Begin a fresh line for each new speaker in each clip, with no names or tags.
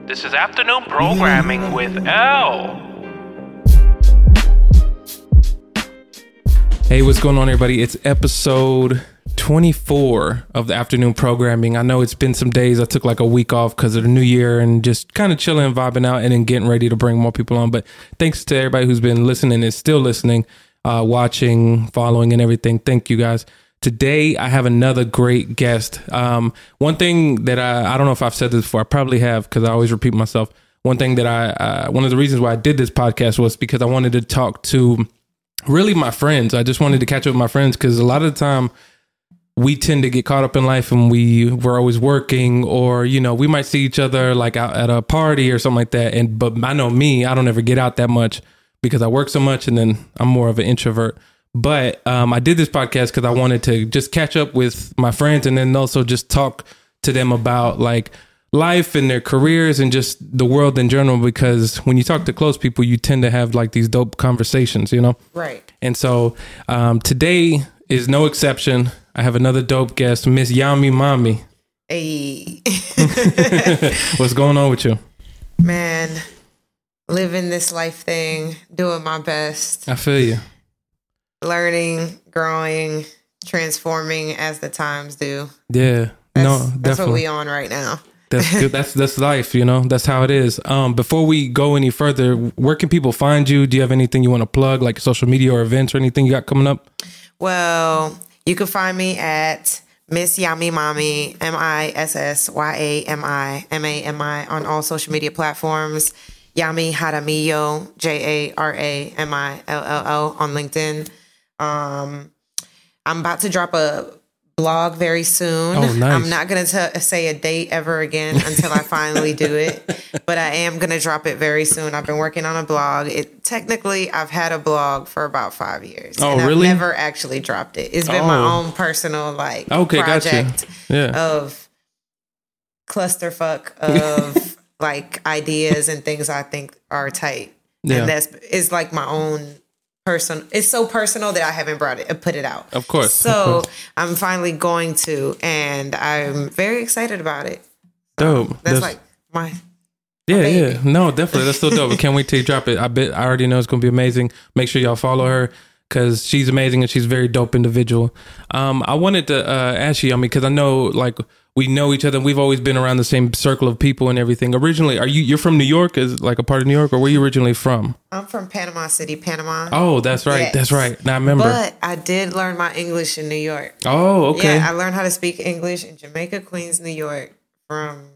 This is Afternoon Programming with L. Hey, what's going on, everybody? It's episode 24 of the Afternoon Programming. I know it's been some days. I took like a week off because of the new year and just kind of chilling, vibing out, and then getting ready to bring more people on. But thanks to everybody who's been listening, is still listening, watching, following, and everything. Thank you, guys. Today, I have another great guest. One thing that I don't know if I've said this before, I probably have because I always repeat myself. One thing that one of the reasons why I did this podcast was because I wanted to talk to really my friends. I just wanted to catch up with my friends because a lot of the time we tend to get caught up in life and we're always working, or, you know, we might see each other like out at a party or something like that. But I know me, I don't ever get out that much because I work so much, and then I'm more of an introvert. But I did this podcast because I wanted to just catch up with my friends and then also just talk to them about like life and their careers and just the world in general, because when you talk to close people, you tend to have like these dope conversations, you know? Right. And so today is no exception. I have another dope guest, Miss Yami Mami.
Hey.
What's going on with you?
Man, living this life thing, doing my best.
I feel you.
Learning, growing, transforming as the times do.
Yeah.
That's what we on right now.
That's good. That's life, you know. That's how it is. Before we go any further, where can people find you? Do you have anything you want to plug, like social media or events or anything you got coming up?
Well, you can find me at Miss Yami Mami, MISSYAMIMAMI on all social media platforms. Yami Jaramillo, JARAMILLO on LinkedIn. I'm about to drop a blog very soon.
Oh, nice.
I'm not going to say a date ever again until I finally do it, but I am going to drop it very soon. I've been working on a blog. Technically, I've had a blog for about 5 years.
Oh,
and
really?
I've never actually dropped it. It's been my own personal project of clusterfuck of like ideas and things I think are tight. Yeah. And it's like my own person. It's so personal that I haven't put it out.
Of course.
So I'm finally going to, and I'm very excited about it.
Dope.
That's like my
baby. Yeah. No, definitely. That's so dope. I can't wait till you drop it. I already know it's going to be amazing. Make sure y'all follow her because she's amazing and she's a very dope individual. I wanted to ask you, because I know like we know each other and we've always been around the same circle of people and everything. Originally, you're from New York, is like a part of New York, or where are you originally from?
I'm from Panama City, Panama.
Oh, that's right. Yes. That's right. Now I remember.
But I did learn my English in New York.
Oh, okay.
Yeah, I learned how to speak English in Jamaica, Queens, New York from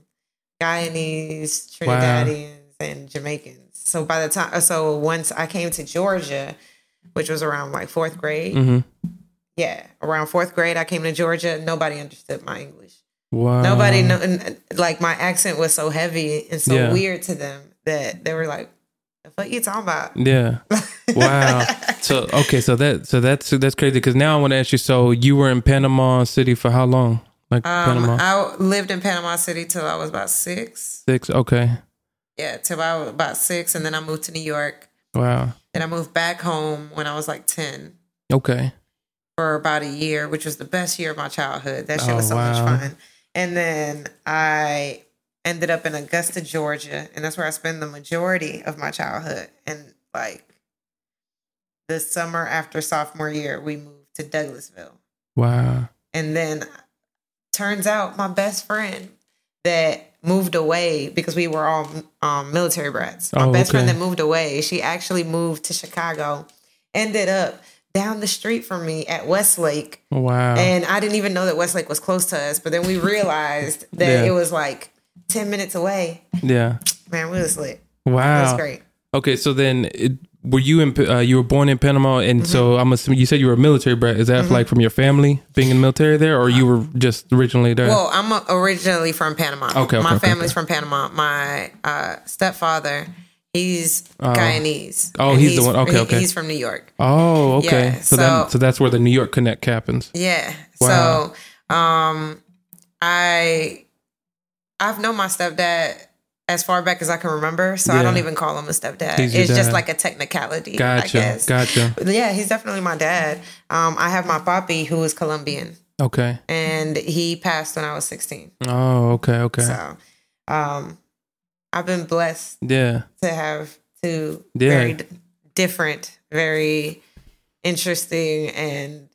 Guyanese, Trinidadians, and Jamaicans. So once I came to Georgia, which was around like fourth grade. Mm-hmm. Yeah, around fourth grade, I came to Georgia. Nobody understood my English.
Wow.
Nobody like my accent was so heavy and so weird to them that they were like, "The fuck you talking about?"
Yeah. Wow. So that's crazy because now I want to ask you. So you were in Panama City for how long? Like Panama?
I lived in Panama City till I was about 6.
6. Okay.
Yeah, till I was about 6, and then I moved to New York.
Wow.
And I moved back home when I was like 10.
Okay.
For about a year, which was the best year of my childhood. That shit was so much fun. And then I ended up in Augusta, Georgia, and that's where I spent the majority of my childhood. And like the summer after sophomore year, we moved to Douglasville.
Wow.
And then turns out my best friend that moved away, because we were all military brats. My best friend that moved away, she actually moved to Chicago, ended up down the street from me at Westlake.
Wow.
And I didn't even know that Westlake was close to us, but then we realized that it was like 10 minutes away.
Yeah.
Man, we was lit.
Wow.
It was great.
Okay, so then were you you were born in Panama, and so I'm assuming you said you were a military brat. Is that like from your family being in the military there, or you were just originally there?
Well, I'm originally from Panama.
Okay.
My family's from Panama. My stepfather, he's Guyanese.
Oh, he's the one. Okay, okay.
He's from New York.
Oh, okay.
Yeah,
so that's where the New York connect happens.
Yeah.
Wow.
So, I've known my stepdad as far back as I can remember, so I don't even call him a stepdad. It's just like a technicality, I guess.
Gotcha.
But yeah, he's definitely my dad. I have my papi, who is Colombian.
Okay.
And he passed when I was 16.
Oh, okay.
So, I've been blessed
Yeah.
to have two
Yeah.
very different, very interesting, and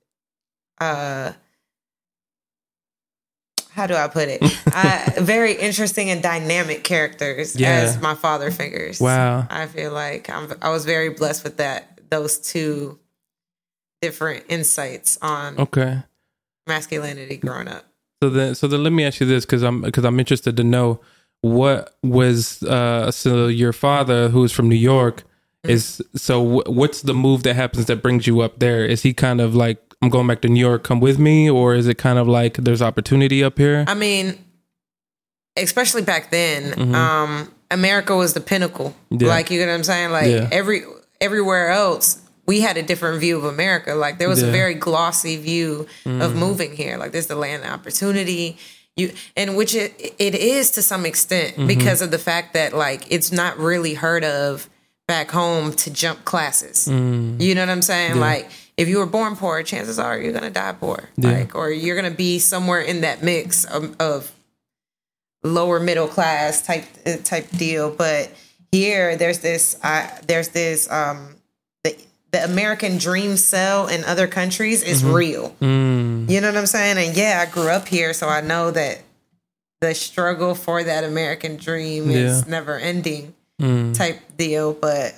how do I put it? Very interesting and dynamic characters as my father figures.
Wow.
I feel like I was very blessed with those two different insights on masculinity growing up.
So then let me ask you this, because I'm interested to know what was so your father, who is from New York, what's the move that happens that brings you up there? Is he kind of like, I'm going back to New York, come with me? Or is it kind of like there's opportunity up here?
I mean, especially back then, America was the pinnacle.
Yeah.
Like, you know what I'm saying? Like everywhere else, we had a different view of America. Like, there was a very glossy view of moving here. Like, there's the land of opportunity. Which it is to some extent because of the fact that, like, it's not really heard of back home to jump classes. You know what I'm saying? Like, if you were born poor, chances are you're gonna die poor. Like, or you're gonna be somewhere in that mix of lower middle class type deal. But here, there's this the American dream cell in other countries is real. You know what I'm saying? And I grew up here, so I know that the struggle for that American dream is never ending type deal. But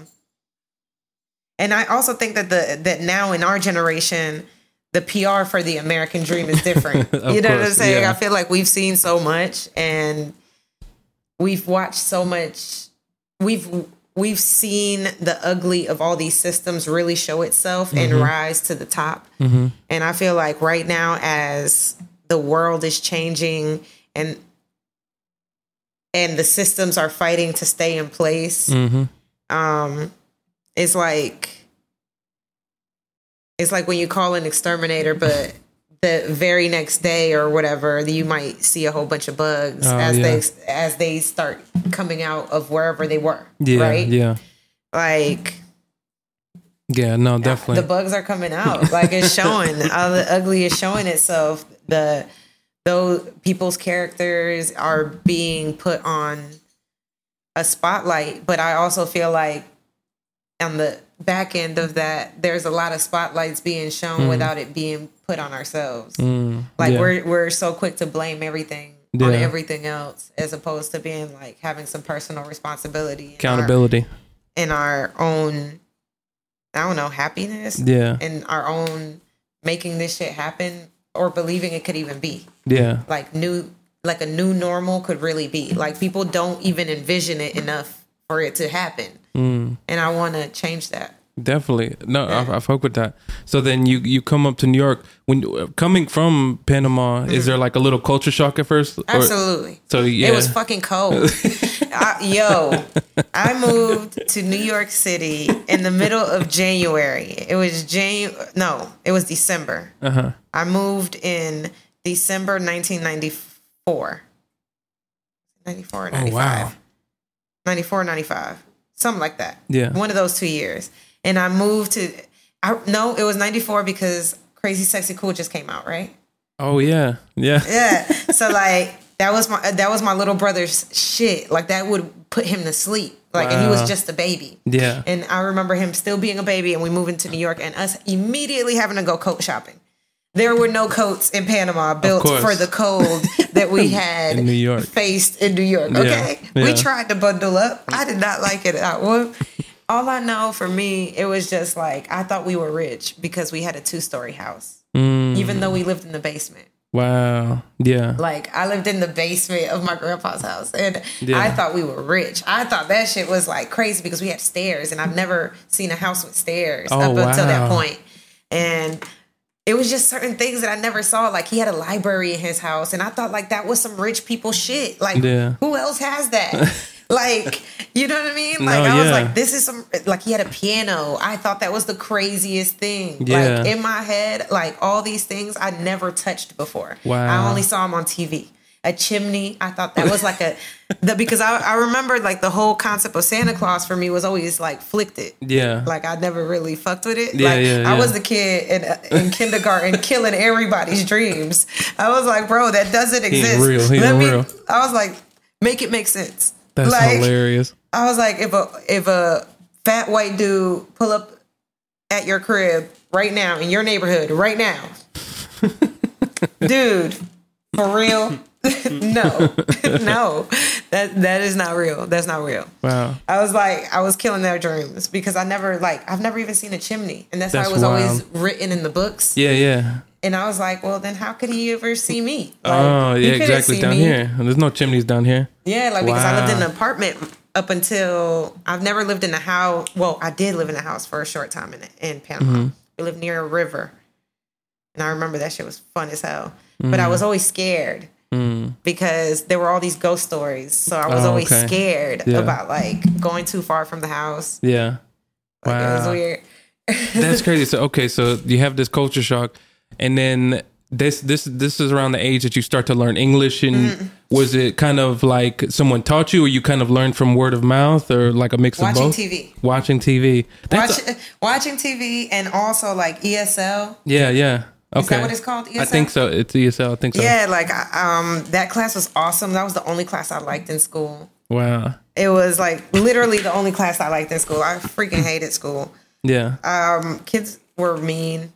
and I also think that now in our generation, the PR for the American dream is different. You know what I'm saying? I feel like we've seen so much and we've watched so much. We've seen the ugly of all these systems really show itself and rise to the top. And I feel like right now, as the world is changing and the systems are fighting to stay in place, it's like when you call an exterminator, but the very next day or whatever, you might see a whole bunch of bugs as they start coming out of wherever they were. Right?
Yeah.
Like,
no, definitely.
The bugs are coming out. Like, it's showing. All the ugly is showing itself. Those people's characters are being put on a spotlight, but I also feel like on the back end of that, there's a lot of spotlights being shown without it being put on ourselves. Like, we're so quick to blame everything on everything else, as opposed to being like having some personal responsibility,
accountability
in our own, I don't know, happiness, and our own making this shit happen, or believing it could even be. Like a new normal could really be. Like, people don't even envision it enough for it to happen. And I want to change that.
Definitely. No, I fuck with that. So then you come up to New York. When coming from Panama, is there like a little culture shock at first?
Absolutely.
So
it was fucking cold. I moved to New York City in the middle of January. It was December. I moved in December 1994. 94 or 95.
Oh, wow.
94 or 95. Something like that.
Yeah.
One of those 2 years. And I moved to, it was 94 because Crazy Sexy Cool just came out, right?
Oh, yeah.
Yeah. So, like, that was my little brother's shit. Like, that would put him to sleep. Like, and he was just a baby.
Yeah.
And I remember him still being a baby, and we moved into New York and us immediately having to go coat shopping. There were no coats in Panama built for the cold that we had
in New York.
Faced in New York. Okay. Yeah. We tried to bundle up. I did not like it. All I know, for me, it was just like, I thought we were rich because we had a 2-story house, even though we lived in the basement.
Wow. Yeah.
Like, I lived in the basement of my grandpa's house, and I thought we were rich. I thought that shit was like crazy because we had stairs, and I've never seen a house with stairs up until that point. And it was just certain things that I never saw. Like, he had a library in his house, and I thought, like, that was some rich people shit. Like, who else has that? Like, you know what I mean? Like, I was like, this is some, like, he had a piano. I thought that was the craziest thing.
Yeah.
Like, in my head, like, all these things I never touched before.
Wow.
I only saw them on TV. A chimney, I thought that was like because I remember, like, the whole concept of Santa Claus for me was always like flicked it.
Yeah.
Like, I never really fucked with it.
Yeah,
I was the kid in kindergarten killing everybody's dreams. I was like, bro, that doesn't exist.
He ain't real.
I was like, make it make sense.
That's hilarious.
I was like, if a fat white dude pull up at your crib right now in your neighborhood right now, dude, for real. No, that is not real. That's not real.
Wow.
I was killing their dreams because I've never even seen a chimney. And that's why it was
wild.
always written in the books.
Yeah.
And I was like, well, then how could he ever see me?
Exactly. Down here. There's no chimneys down here.
Yeah, because I lived in an apartment up until I've never lived in a house. Well, I did live in a house for a short time in Panama. Mm-hmm. We lived near a river. And I remember that shit was fun as hell. Mm-hmm. But I was always scared. Because there were all these ghost stories. So I was always scared about going too far from the house.
Yeah.
It was weird.
That's crazy. So you have this culture shock, and then this is around the age that you start to learn English. And was it kind of like someone taught you, or you kind of learned from word of mouth, or like a mix of both? Watching TV.
Watching TV, and also like ESL.
Yeah. Okay.
Is that what it's called? ESL?
I think so. It's ESL. I think so.
Yeah, that class was awesome. That was the only class I liked in school.
Wow.
It was like literally the only class I liked in school. I freaking hated school.
Yeah.
Kids were mean.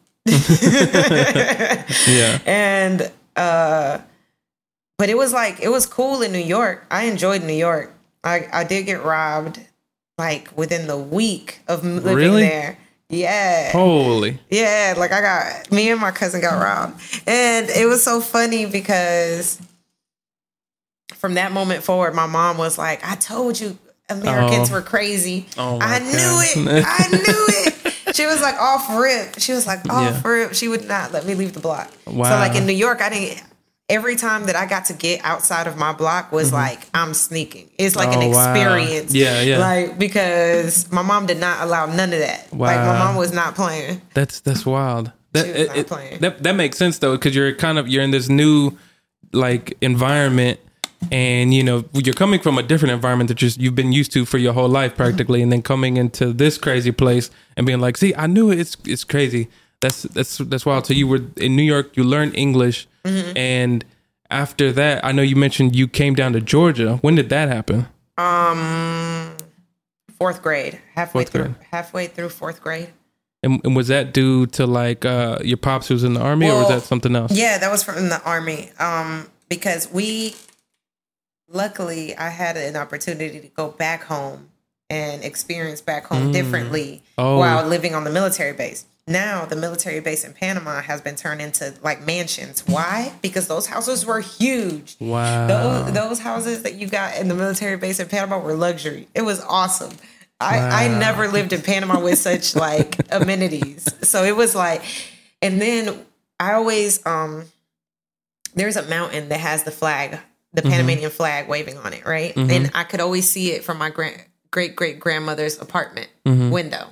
Yeah.
And but it was cool in New York. I enjoyed New York. I did get robbed within the week of living there. Yeah.
Holy.
Yeah, me and my cousin got robbed. And it was so funny because from that moment forward, my mom was like, I told you Americans were crazy. I knew it. She was like off rip. She was like off rip. She would not let me leave the block.
Wow.
So in New York, every time that I got to get outside of my block was I'm sneaking. It's an experience.
Wow. Yeah.
Because my mom did not allow none of that.
Wow.
My mom was not playing.
That's wild.
She was not playing.
That makes sense though, because you're in this new environment, and you're coming from a different environment that you've been used to for your whole life practically, and then coming into this crazy place and being like, see, I knew it. It's crazy. That's wild. So you were in New York, you learned English, and after that, I know you mentioned you came down to Georgia. When did that happen?
Fourth grade. Halfway through fourth grade.
And was that due to your pops who was in the army, or was that something else?
Yeah, that was from the army. Because luckily I had an opportunity to go back home and experience back home differently while living on the military base. Now the military base in Panama has been turned into mansions. Why? Because those houses were huge.
Wow.
Those houses that you got in the military base in Panama were luxury. It was awesome. I never lived in Panama with such amenities. So it was and then I always, there's a mountain that has the flag, the Panamanian flag waving on it, right? And I could always see it from my great-great-grandmother's apartment window.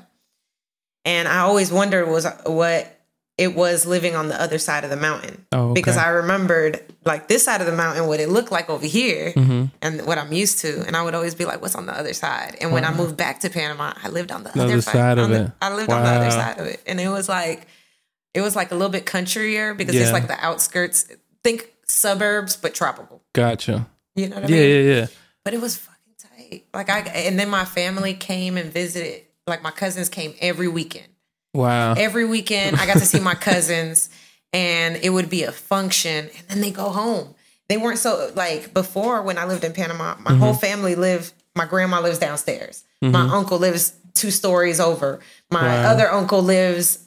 And I always wondered what it was living on the other side of the mountain. Oh, okay. Because I remembered this side of the mountain, what it looked like over here and what I'm used to. And I would always be like, what's on the other side? And when I moved back to Panama, I lived on the other side of it. I lived on the other side of it. And it was a little bit countryer because it's the outskirts. Think suburbs, but tropical.
Gotcha.
You know what I mean?
Yeah.
But it was fucking tight. And then my family came and visited. My cousins came every weekend.
Wow.
Every weekend I got to see my cousins, and it would be a function, and then they go home. They weren't so before when I lived in Panama, my whole family my grandma lives downstairs. My uncle lives 2 stories over. My other uncle lives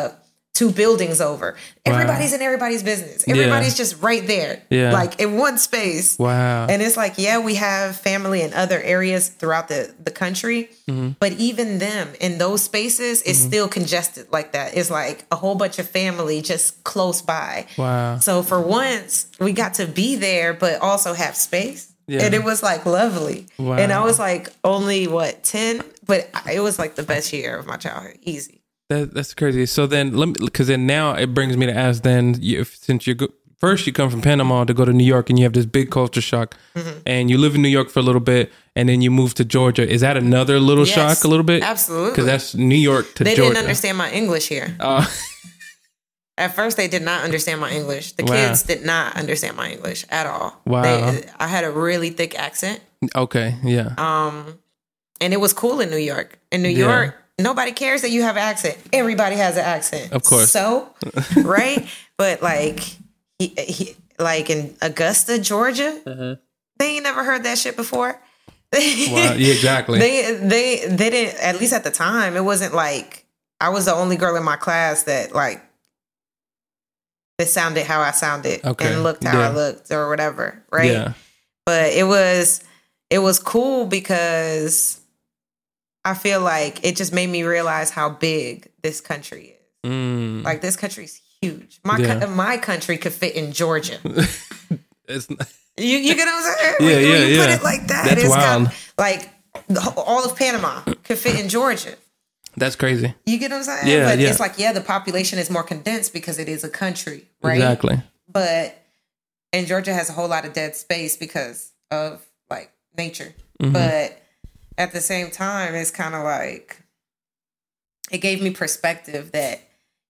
2 buildings over. Everybody's in everybody's business. Everybody's just right there. Yeah. In one space.
Wow.
And it's we have family in other areas throughout the country. But even them in those spaces, it's still congested like that. It's a whole bunch of family just close by.
Wow.
So for once, we got to be there, but also have space. Yeah. And it was lovely. Wow. And I was only 10, but it was the best year of my childhood. Easy.
That's crazy. So then, because then now it brings me to ask then, since first you come from Panama to go to New York and you have this big culture shock, and you live in New York for a little bit, and then you move to Georgia. Is that another little shock a little bit?
Absolutely.
Because that's New York to Georgia.
They didn't understand my English here. At first, they did not understand my English. The kids did not understand my English at all.
Wow.
I had a really thick accent.
Okay, yeah.
And it was cool in New York. In New York, nobody cares that you have an accent. Everybody has an accent.
Of course.
So, right? But like, like in Augusta, Georgia, they ain't never heard that shit before.
Wow. Yeah, exactly.
They didn't, at least at the time, it wasn't like I was the only girl in my class that like, it sounded how I sounded and looked how I looked or whatever, right?
Yeah.
But it was cool because I feel like it just made me realize how big this country is. Like this country's huge. My country could fit in Georgia.
It's not,
you get what I'm saying?
Yeah,
when you put it like that,
that's
it's
wild.
Like all of Panama could fit in Georgia.
That's crazy.
You get what I'm saying?
Yeah,
but
yeah.
it's like, the population is more condensed because it is a country, right?
Exactly.
And Georgia has a whole lot of dead space because of like nature. But at the same time, it's kind of like, it gave me perspective that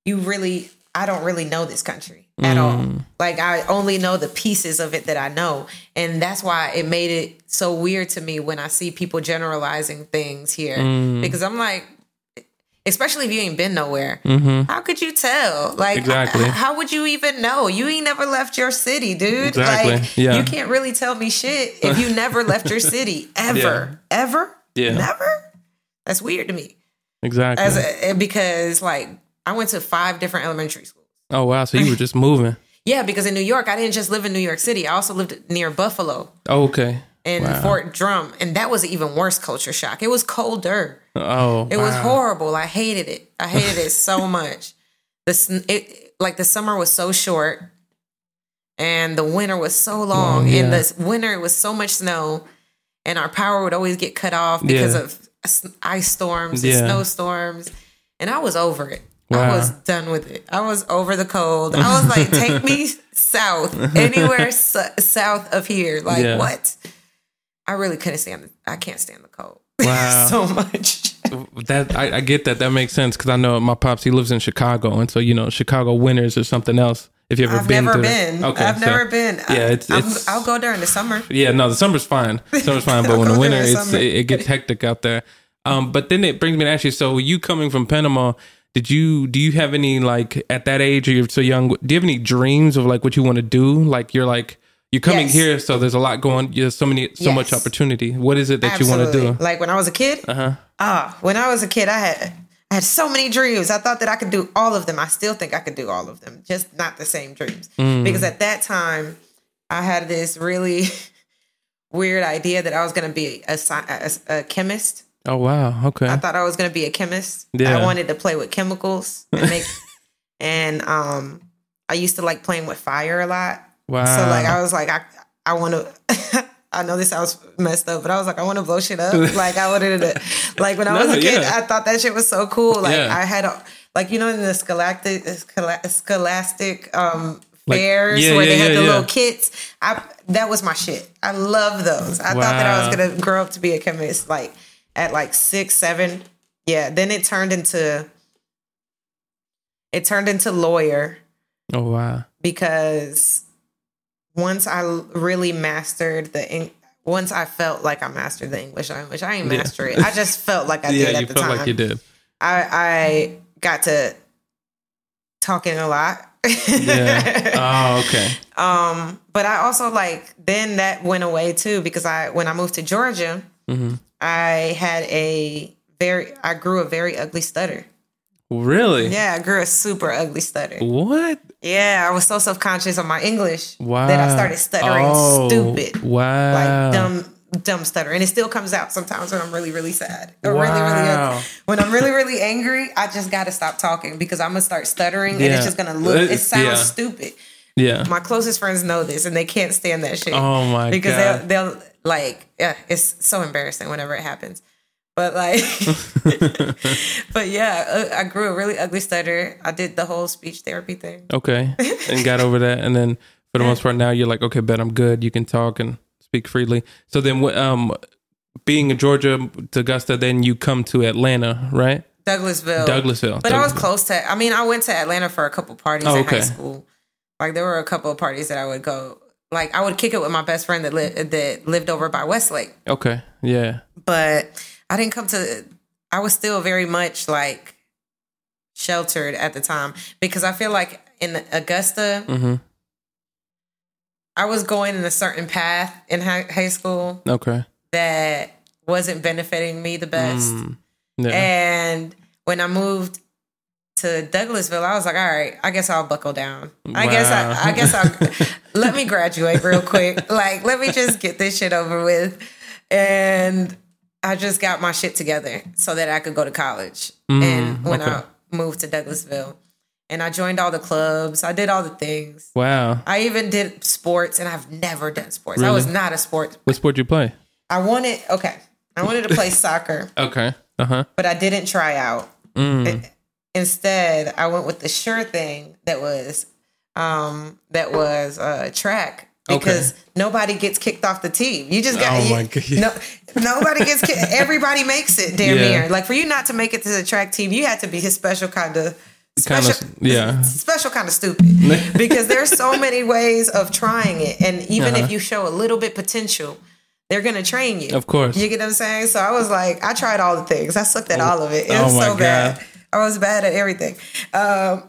I don't really know this country at all. Like I only know the pieces of it that I know. And that's why it made it so weird to me when I see people generalizing things here, because I'm like, especially if you ain't been nowhere, how could you tell? Like,
exactly.
How would you even know? You ain't never left your city, dude.
Exactly.
Like, you can't really tell me shit if you never left your city ever. Ever?
Yeah.
Never? That's weird to me.
Exactly.
Because like I went to 5 different elementary schools.
Oh wow! So you were just moving.
Yeah, because in New York, I didn't just live in New York City. I also lived near Buffalo.
Oh, okay.
And Fort Drum, and that was an even worse culture shock. It was colder.
Oh,
it was horrible. I hated it. I hated it so much. The summer was so short, and the winter was so long. And the winter was so much snow, and our power would always get cut off because of ice storms and snowstorms. And I was over it. Wow. I was done with it. I was over the cold. I was like, take me south, anywhere south of here. Like what? I really couldn't stand it. I can't stand the cold.
Wow.
So much.
That I get that. That makes sense because I know my pops, he lives in Chicago. And so, Chicago winters or something else. If you ever
I've
been
never been. Okay, I've never been.
Yeah,
I'll go during the summer.
Yeah, no, the summer's fine. Summer's fine. But when the winter, it gets hectic out there. But then it brings me to ask you, so you coming from Panama, do you have any, like, at that age, or you're so young, do you have any dreams of like what you want to do? Like you're coming here, so there's a lot going. There's so much opportunity. What is it that you want to do?
Like when I was a kid. When I was a kid, I had so many dreams. I thought that I could do all of them. I still think I could do all of them, just not the same dreams. Because at that time, I had this really weird idea that I was going to be a chemist.
Oh wow! Okay.
I thought I was going to be a chemist.
Yeah.
I wanted to play with chemicals and make, and I used to like playing with fire a lot.
Wow.
So like I was like I want to. I know this sounds messed up, but I was like I want to blow shit up. Like I wanted to. Like when I was a kid, I thought that shit was so cool. Like I had in the scholastic fairs where they had the little kits. That was my shit. I love those. I thought that I was gonna grow up to be a chemist. Like at like 6, 7. Yeah. Then it turned into lawyer.
Oh wow.
Because once I really mastered once I felt like I mastered the English language, I ain't master it. I just felt like I did at the time.
Yeah, you felt like you did.
I got to talking a lot.
Yeah. Oh, okay.
But I also then that went away too because when I moved to Georgia, I grew a very ugly stutter.
Really?
Yeah, I grew a super ugly stutter.
What?
Yeah, I was so self-conscious of my English that I started stuttering stupid.
Wow.
Like dumb stutter. And it still comes out sometimes when I'm really, really sad. Or when I'm really, really angry, I just got to stop talking because I'm going to start stuttering and it's just going to it sounds stupid.
Yeah.
My closest friends know this and they can't stand that shit.
Oh my God.
Because they'll it's so embarrassing whenever it happens. But but yeah, I grew a really ugly stutter. I did the whole speech therapy thing.
Okay. And got over that. And then for the most part now you're like, okay, bet I'm good. You can talk and speak freely. So then being in Georgia to Augusta, then you come to Atlanta, right?
Douglasville. But I was close to. I mean, I went to Atlanta for a couple parties in high school. Like there were a couple of parties that I would go. Like I would kick it with my best friend that lived over by Westlake.
Okay, yeah.
But I didn't come to. I was still very much like sheltered at the time because I feel like in Augusta, I was going in a certain path in high school.
Okay.
That wasn't benefiting me the best. Yeah. And when I moved to Douglasville, I was like, all right, I guess I'll buckle down. I guess I'll let me graduate real quick. Like, let me just get this shit over with. And I just got my shit together so that I could go to college. And when I moved to Douglasville, and I joined all the clubs, I did all the things.
Wow.
I even did sports, and I've never done sports.
Really?
I was not a sport.
What sport did you play?
I wanted to play soccer.
Okay.
But I didn't try out. Instead, I went with the sure thing that was track because nobody gets kicked off the team. You just got nobody gets kicked. Everybody makes it damn near. Like for you not to make it to the track team, you had to be his special kind of stupid because there's so many ways of trying it, and even if you show a little bit potential, they're going to train you.
Of course.
You get what I'm saying? So I was like, I tried all the things. I sucked at all of it. It was so bad. I was bad at everything. I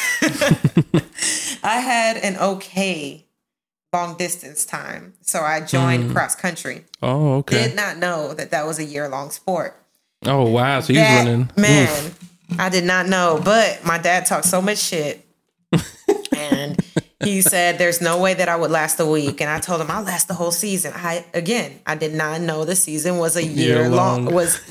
had an okay long distance time. So I joined cross country.
Oh, okay.
Did not know that was a year-long sport.
Oh, wow. So you was running.
Man, I did not know. But my dad talked so much shit. And he said, there's no way that I would last a week. And I told him I'll last the whole season. I did not know the season was year long.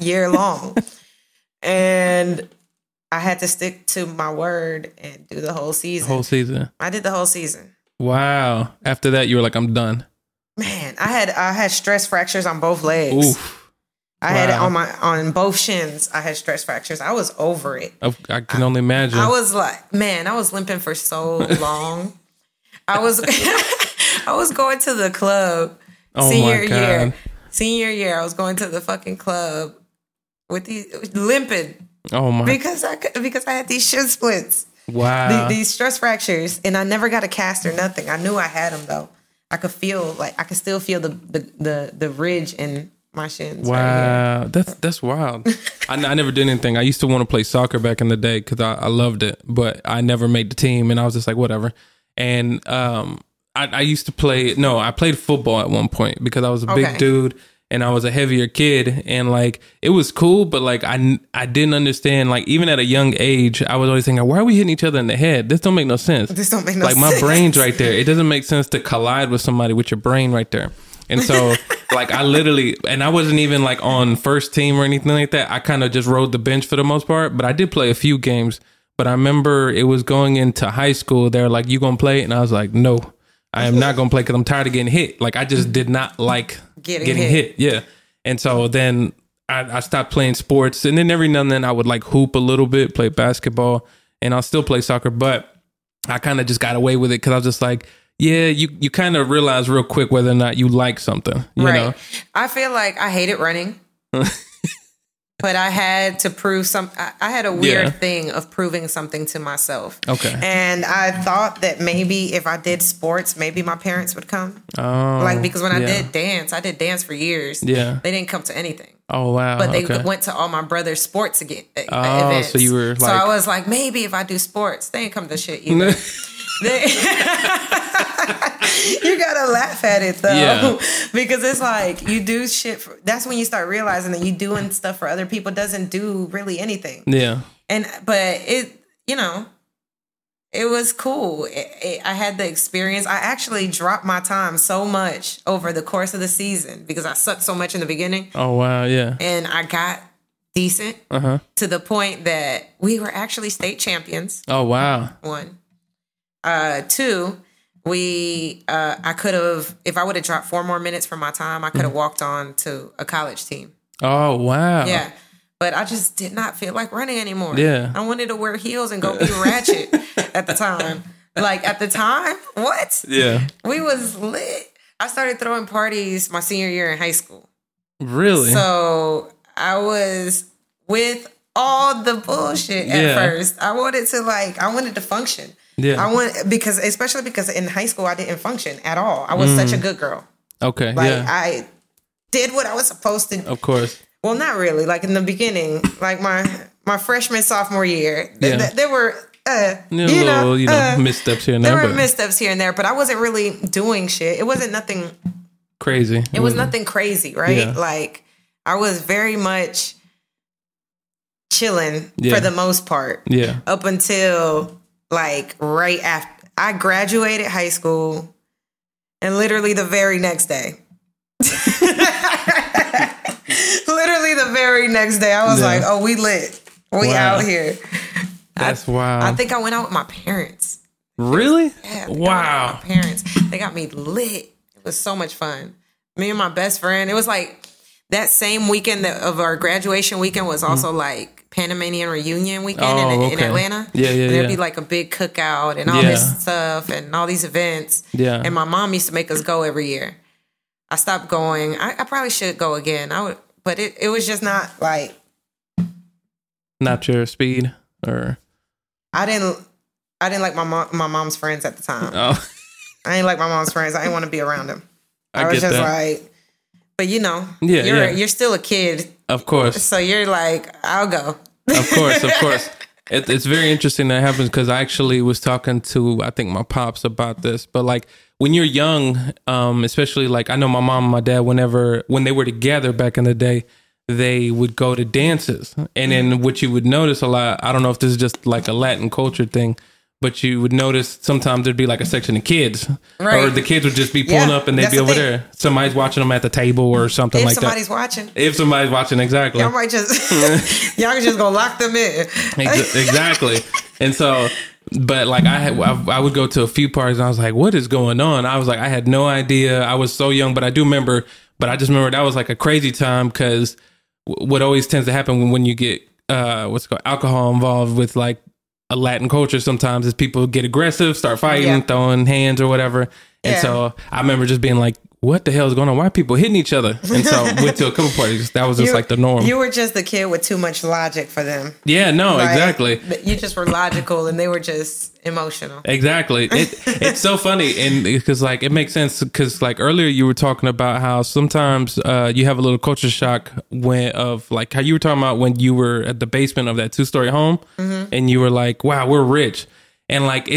And I had to stick to my word and do the whole season. I did the whole season.
Wow. After that, you were like, I'm done.
Man, I had stress fractures on both legs.
Oof.
I had it on both shins. I had stress fractures. I was over it.
I can only imagine.
I was like, man, I was limping for so long. I was going to the club senior year. I was going to the fucking club with limping.
Oh my!
Because I had these shin splints.
Wow.
These stress fractures, and I never got a cast or nothing. I knew I had them though. I could still feel the ridge in my shins.
Wow, right, that's wild. I never did anything. I used to want to play soccer back in the day because I loved it, but I never made the team, and I was just like whatever. And I used to play. No, I played football at one point because I was a big dude and I was a heavier kid, and like it was cool, but like I didn't understand. Like even at a young age, I was always thinking, why are we hitting each other in the head? This don't make no sense. Like my brain's right there. It doesn't make sense to collide with somebody with your brain right there. And so like I literally, and I wasn't even like on first team or anything like that. I kind of just rode the bench for the most part, but I did play a few games. But I remember it was going into high school. They're like, you gonna play? And I was like, no, I am not gonna play because I'm tired of getting hit. Like I just did not like getting hit. Yeah. And so then I stopped playing sports. And then every now and then I would like hoop a little bit, play basketball, and I'll still play soccer. But I kind of just got away with it because I was just like, yeah, you kind of realize real quick whether or not you like something. You know?
I feel like I hated running. But I had to prove I had a weird thing of proving something to myself.
Okay.
And I thought that maybe if I did sports, maybe my parents would come. Oh. Like, because when I did dance for years. Yeah. They didn't come to anything.
Oh, wow.
But they went to all my brother's sports events.
So you were like.
So I was like, maybe if I do sports, they ain't come to shit either. You gotta laugh at it though, because it's like you do shit. That's when you start realizing that you doing stuff for other people doesn't do really anything. Yeah, but it was cool. I had the experience. I actually dropped my time so much over the course of the season because I sucked so much in the beginning.
Oh wow, yeah.
And I got decent to the point that we were actually state champions.
Oh wow.
1. 2, I could have, if I would have dropped 4 more minutes from my time, I could have walked on to a college team.
Oh, wow.
Yeah. But I just did not feel like running anymore.
Yeah.
I wanted to wear heels and go be ratchet at the time. Like at the time, what?
Yeah.
We was lit. I started throwing parties my senior year in high school.
Really?
So I was with all the bullshit at first. I wanted to function.
Yeah.
Especially because in high school I didn't function at all. I was such a good girl.
Okay.
Like I did what I was supposed to.
Of course.
Well, not really. Like in the beginning, like my freshman, sophomore year, there were
missteps here and there.
There were missteps here and there, but I wasn't really doing shit. It wasn't nothing
crazy.
It was nothing crazy, right?
Yeah.
Like I was very much chilling for the most part.
Yeah.
Up until like right after I graduated high school, and literally the very next day. Literally the very next day, I was like, "Oh, we lit. We out here."
That's wild.
I think I went out with my parents.
Really?
Yeah.
Wow.
My parents, they got me lit. It was so much fun. Me and my best friend. It was like that same weekend of our graduation weekend was also like Panamanian reunion weekend in Atlanta.
Yeah.
And there'd be like a big cookout and all this stuff and all these events.
Yeah.
And my mom used to make us go every year. I stopped going. I probably should go again. But it was just not like,
not your speed, or
I didn't like my mom's friends at the time.
Oh,
I didn't like my mom's friends. I didn't want to be around them. I was
get
just
that.
like, but you're still a kid,
of course.
So you're like, I'll go.
Of course. It's very interesting that happens, because I actually was talking to, I think, my pops about this. But like when you're young, especially like I know my mom and my dad, when they were together back in the day, they would go to dances. And then what you would notice a lot, I don't know if this is just like a Latin culture thing, but you would notice sometimes there'd be like a section of kids, or the kids would just be pulling up and they'd be over there. Somebody's watching them at the table or something like that. If somebody's watching, exactly.
Y'all might y'all just gonna lock them in.
Exactly. And so, but like I would go to a few parties and I was like, what is going on? I was like, I had no idea. I was so young, but I just remember that was like a crazy time, because what always tends to happen when you get alcohol involved with like a Latin culture sometimes is people get aggressive, start fighting, throwing hands or whatever. And so I remember just being like, what the hell is going on? Why are people hitting each other? And so I went to a couple parties. That was just like the norm.
You were just the kid with too much logic for them.
Yeah, no, exactly.
You just were logical and they were just emotional.
Exactly. It's so funny. And because like it makes sense, because like earlier you were talking about how sometimes you have a little culture shock of like how you were talking about when you were at the basement of that 2-story home and you were like, wow, we're rich. And like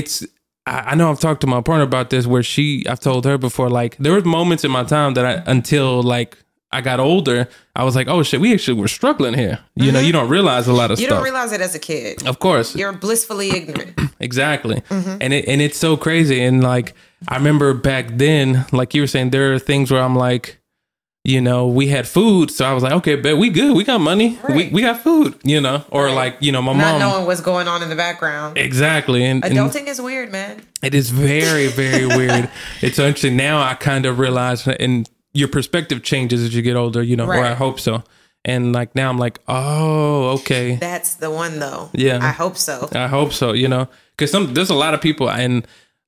I know I've talked to my partner about this, where I've told her before, like there were moments in my time that until like I got older, I was like, oh shit, we actually were struggling here. You know, you don't realize a lot of stuff.
You don't realize it as a kid.
Of course.
You're blissfully ignorant.
Exactly. And it's so crazy. And like, I remember back then, like you were saying, there are things where I'm like, you know, we had food. So I was like, okay, bet we good. We got money. Right. We got food, you know, or like, you know, my mom.
Not knowing what's going on in the background.
Exactly. And
adulting is weird, man.
It is very, very weird. It's actually now I kind of realize, and your perspective changes as you get older, you know, or I hope so. And like now I'm like, oh, okay.
That's the one though.
Yeah.
I hope so.
I hope so, you know, because there's a lot of people, and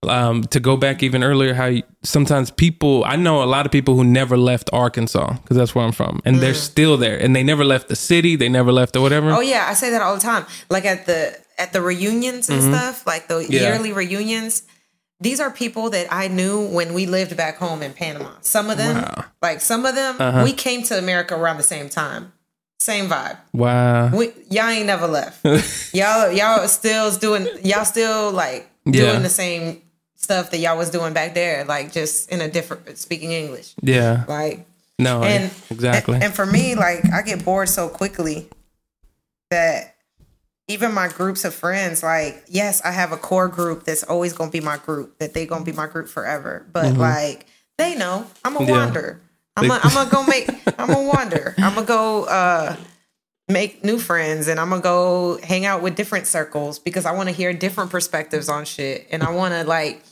to go back even earlier, how sometimes I know a lot of people who never left Arkansas, because that's where I'm from, and they're still there, and they never left the city, they never left or whatever.
Oh yeah, I say that all the time. Like at the reunions and stuff, like the yearly reunions. These are people that I knew when we lived back home in Panama. Some of them, we came to America around the same time. Same vibe.
Wow.
Y'all ain't never left. y'all still doing the same stuff that y'all was doing back there, like just in a different, speaking English.
Yeah.
Like,
no, exactly.
And for me, like, I get bored so quickly that even my groups of friends, like, yes, I have a core group that's always going to be my group, that they going to be my group forever. But like, they know I'm a wander. I'm gonna wander. I'm gonna go make new friends, and I'm gonna go hang out with different circles, because I want to hear different perspectives on shit, and I want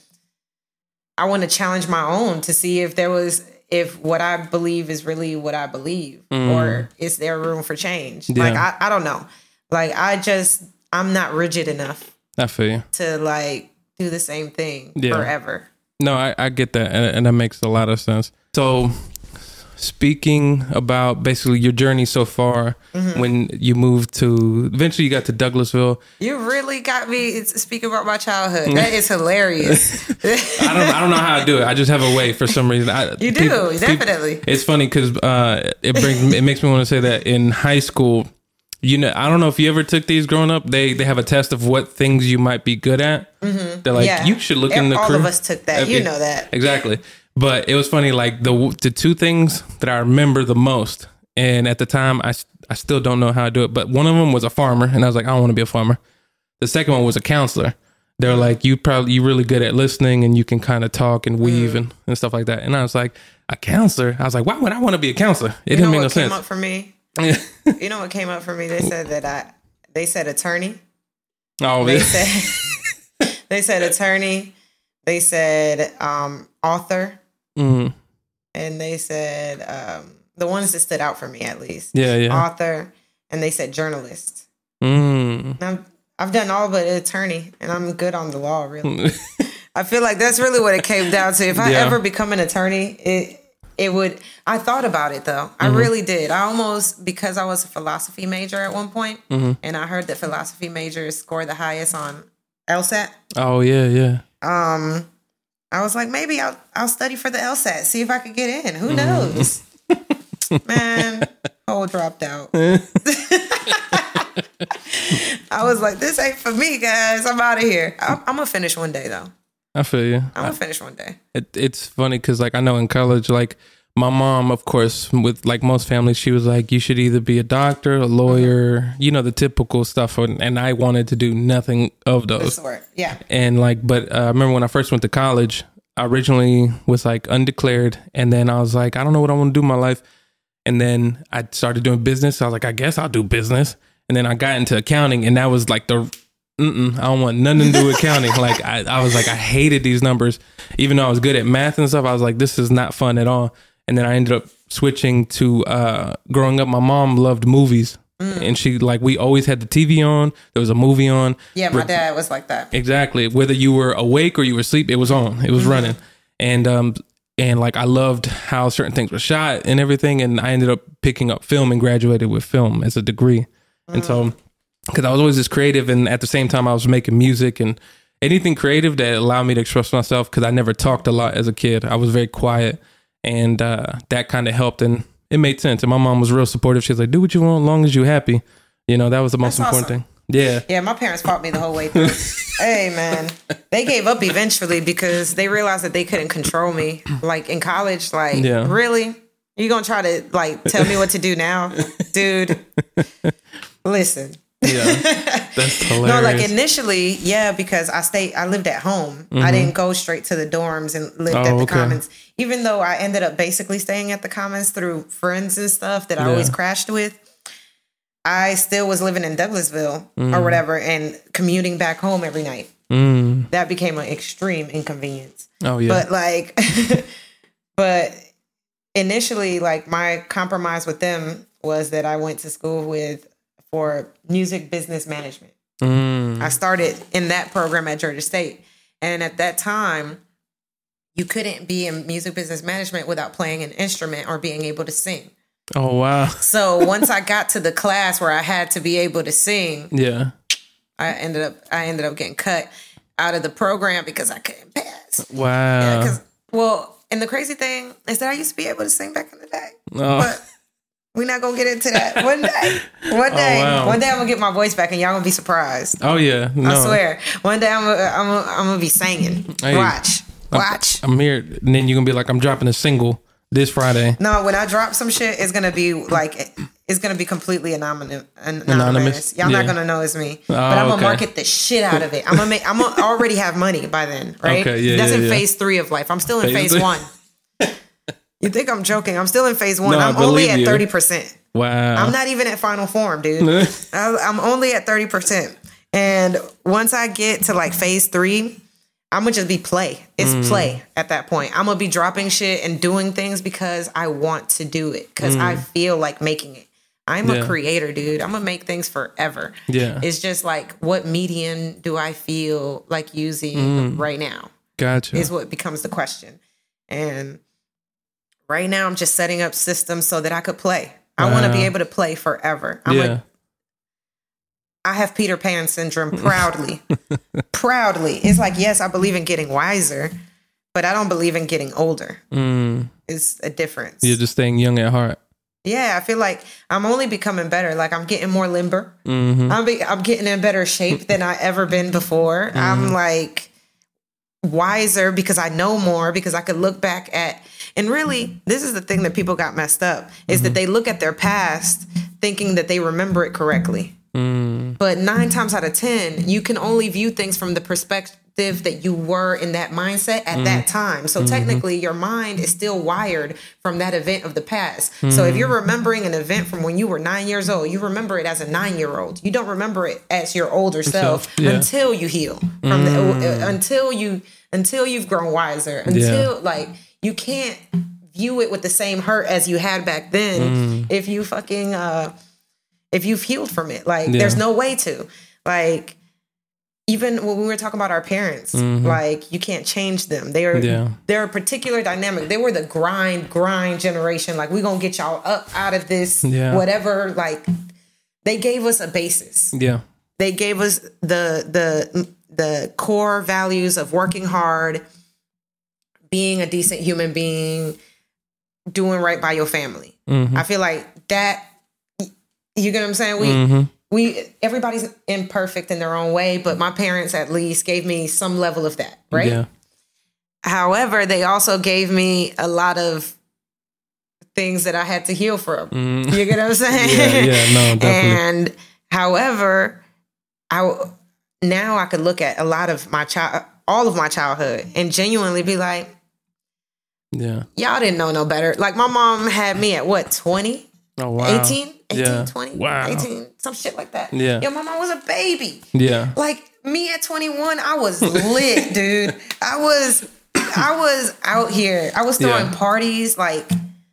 to challenge my own to see if what I believe is really what I believe, or is there room for change?
Yeah.
Like I don't know. Like I'm not rigid enough.
I feel you.
To like do the same thing forever.
No, I get that, and that makes a lot of sense. So speaking about basically your journey so far when you moved to, eventually you got to Douglasville.
You really got me speaking about my childhood. That is hilarious.
I don't know how I do it. I just have a way for some reason.
Definitely.
It's funny because it makes me want to say that in high school, I don't know if you ever took these growing up. They have a test of what things you might be good at. Mm-hmm. They're like, you should look in the
all of us took that. You know that.
Exactly. But it was funny, like the two things that I remember the most, and at the time I still don't know how to do it, but one of them was a farmer, and I was like, I don't want to be a farmer. The second one was a counselor. They're like, you're really good at listening, and you can kind of talk and weave and stuff like that. And I was like, a counselor? I was like, why would I want to be a counselor? It didn't make no sense.
You know what came up for me? You know what came up for me? They said they said attorney.
Oh,
they said attorney. They said author. Mm. And they said the ones that stood out for me, at least.
Yeah.
Author, and they said journalist. Mm. I've done all but attorney, and I'm good on the law, really. I feel like that's really what it came down to. If I ever become an attorney, it would. I thought about it though. I really did. I almost, because I was a philosophy major at one point, and I heard that philosophy majors score the highest on LSAT.
Oh yeah.
I was like, maybe I'll study for the LSAT, see if I could get in. Who knows? Man, whole dropped out. I was like, this ain't for me, guys. I'm out of here. I'm gonna finish one day, though.
I feel you.
I'm gonna finish one day.
It's funny because, like, I know in college, like, my mom, of course, with like most families, she was like, you should either be a doctor, a lawyer, the typical stuff. And I wanted to do nothing of those.
Yeah.
And like, but I remember when I first went to college, I originally was like undeclared. And then I was like, I don't know what I want to do in my life. And then I started doing business. I was like, I guess I'll do business. And then I got into accounting, and that was like I don't want nothing to do with accounting. Like I was like, I hated these numbers, even though I was good at math and stuff. I was like, this is not fun at all. And then I ended up switching to growing up. My mom loved movies, and we always had the TV on. There was a movie on.
Yeah, my dad was like that.
Exactly. Whether you were awake or you were asleep, it was on. It was running. And like I loved how certain things were shot and everything. And I ended up picking up film and graduated with film as a degree. And so, because I was always this creative, and at the same time I was making music and anything creative that allowed me to express myself, because I never talked a lot as a kid. I was very quiet. And that kind of helped, and it made sense. And my mom was real supportive. She was like, do what you want as long as you're happy. That was the most important thing. Yeah.
Yeah, my parents fought me the whole way through. Hey, man. They gave up eventually because they realized that they couldn't control me. Like in college, really? You gonna try to tell me what to do now? Dude, listen.
Yeah, that's hilarious.
No, like initially, because I lived at home. I didn't go straight to the dorms and lived at the Commons. Even though I ended up basically staying at the Commons through friends and stuff that I always crashed with, I still was living in Douglasville or whatever and commuting back home every night. That became an extreme inconvenience.
Oh, yeah.
But but initially, my compromise with them was that I went to school for music business management. I started in that program at Georgia State. And at that time, you couldn't be in music business management without playing an instrument or being able to sing.
Oh, wow.
So once I got to the class where I had to be able to sing, I ended up getting cut out of the program because I couldn't pass.
Wow.
Yeah, and the crazy thing is that I used to be able to sing back in the day.
Oh.
But we're not going to get into that. One day, one day I'm going to get my voice back and y'all going to be surprised.
Oh, yeah. No.
I swear. One day I'm going to be singing. Hey, Watch.
I'm here. And then you're going to be like, I'm dropping a single this Friday.
No, when I drop some shit, it's going to be it's going to be completely anonymous. Y'all not going to know it's me. But I'm going to market the shit out of it. I'm going to already have money by then, right?
Okay, yeah,
That's in phase 3 of life. I'm still in phase 1. You think I'm joking? I'm still in phase 1.
No,
I'm only at 30%.
Wow.
I'm not even at final form, dude. I'm only at 30%. And once I get to phase 3, I'm going to just be play. It's play at that point. I'm going to be dropping shit and doing things because I want to do it. Because I feel like making it. I'm a creator, dude. I'm going to make things forever.
Yeah.
It's just what medium do I feel like using right now?
Gotcha.
Is what becomes the question. And Right now, I'm just setting up systems so that I could play. I want to be able to play forever. I have Peter Pan syndrome proudly. Proudly. It's like, yes, I believe in getting wiser, but I don't believe in getting older. It's a difference.
You're just staying young at heart.
Yeah, I feel like I'm only becoming better. Like I'm getting more limber. I'm getting in better shape than I ever been before. I'm like wiser because I know more, because I could look back at, and really, this is the thing that people got messed up, is that they look at their past thinking that they remember it correctly. But 9 times out of 10, you can only view things from the perspective that you were in that mindset at that time. So technically, your mind is still wired from that event of the past. So if you're remembering an event from when you were 9 years old, you remember it as a 9-year-old. You don't remember it as your older self until you heal. Until you've grown wiser. Until like you can't view it with the same hurt as you had back then. If you fucking if you've healed from it, like there's no way to, like, even when we were talking about our parents, like you can't change them. They're a particular dynamic. They were the grind generation. Like, we gonna get y'all up out of this, whatever. Like, they gave us a basis. Yeah. They gave us the core values of working hard, being a decent human being, doing right by your family. I feel like that, you get what I'm saying? We everybody's imperfect in their own way, but my parents at least gave me some level of that, right? Yeah. However, they also gave me a lot of things that I had to heal from. You get what I'm saying? No, definitely. And however, now I could look at a lot of all of my childhood and genuinely be like, y'all didn't know no better. Like, my mom had me at what, 20? Oh, wow. 18, 20, wow. 18, some shit like that. Yeah. Yo, my mom was a baby. Yeah. Like, me at 21, I was lit, dude. I was out here. I was throwing parties like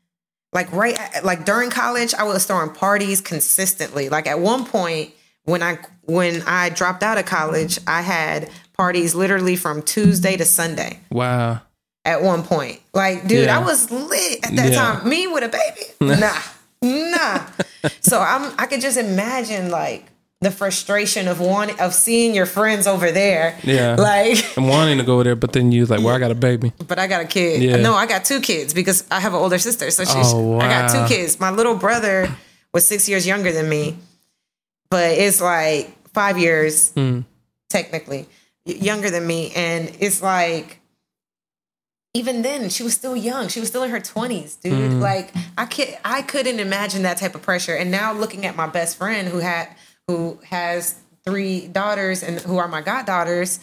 during college, I was throwing parties consistently. Like, at one point when I dropped out of college, I had parties literally from Tuesday to Sunday. Wow. At one point. Like, dude, I was lit at that time. Me with a baby? Nah. So I could just imagine, like, the frustration of seeing your friends over there. Yeah. Like,
I'm wanting to go there, but then you like, well, I got a baby.
But I got a kid. Yeah. No, I got 2 kids because I have an older sister. So I got 2 kids. My little brother was 6 years younger than me, but it's like 5 years technically younger than me. And it's like, even then, she was still young. She was still in her 20s, dude. Like, I couldn't imagine that type of pressure. And now looking at my best friend who has 3 daughters and who are my goddaughters,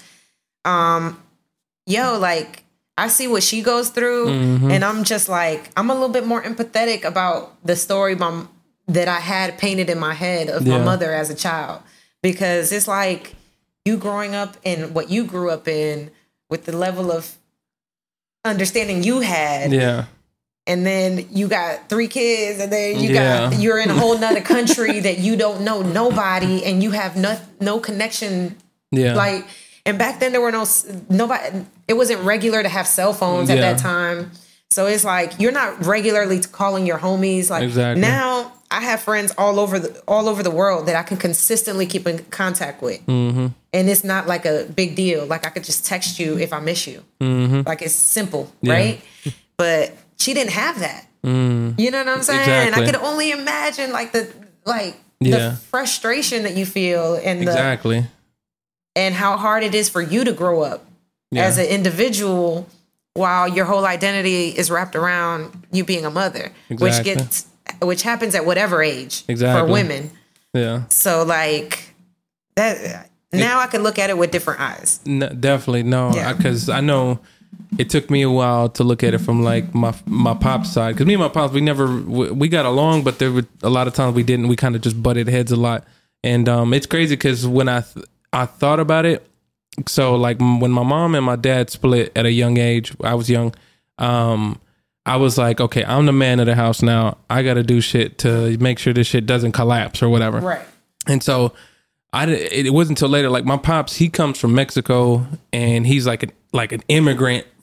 like, I see what she goes through, and I'm just like, I'm a little bit more empathetic about the story that I had painted in my head of my mother as a child, because it's like you growing up in what you grew up in with the level of understanding you had, and then you got 3 kids, and then you're in a whole nother country that you don't know nobody, and you have no connection. Like, and back then there were nobody. It wasn't regular to have cell phones at that time, so it's like you're not regularly calling your homies. Like, now I have friends all over the world that I can consistently keep in contact with. And it's not like a big deal. Like, I could just text you if I miss you. Like, it's simple, right? But she didn't have that. You know what I'm saying? Exactly. I could only imagine the frustration that you feel and and how hard it is for you to grow up as an individual while your whole identity is wrapped around you being a mother, which happens at whatever age for women. Yeah. So, like, that now I can look at it with different eyes.
No, definitely. No, because I know it took me a while to look at it from, like, my pop's side. Because me and my pops, we got along, but there were a lot of times we didn't. We kind of just butted heads a lot. And it's crazy because when I thought about it, so, like, when my mom and my dad split at a young age, I was young, I was like, okay, I'm the man of the house now. I got to do shit to make sure this shit doesn't collapse or whatever. Right. And so it wasn't until later, like, my pops, he comes from Mexico, and he's like an immigrant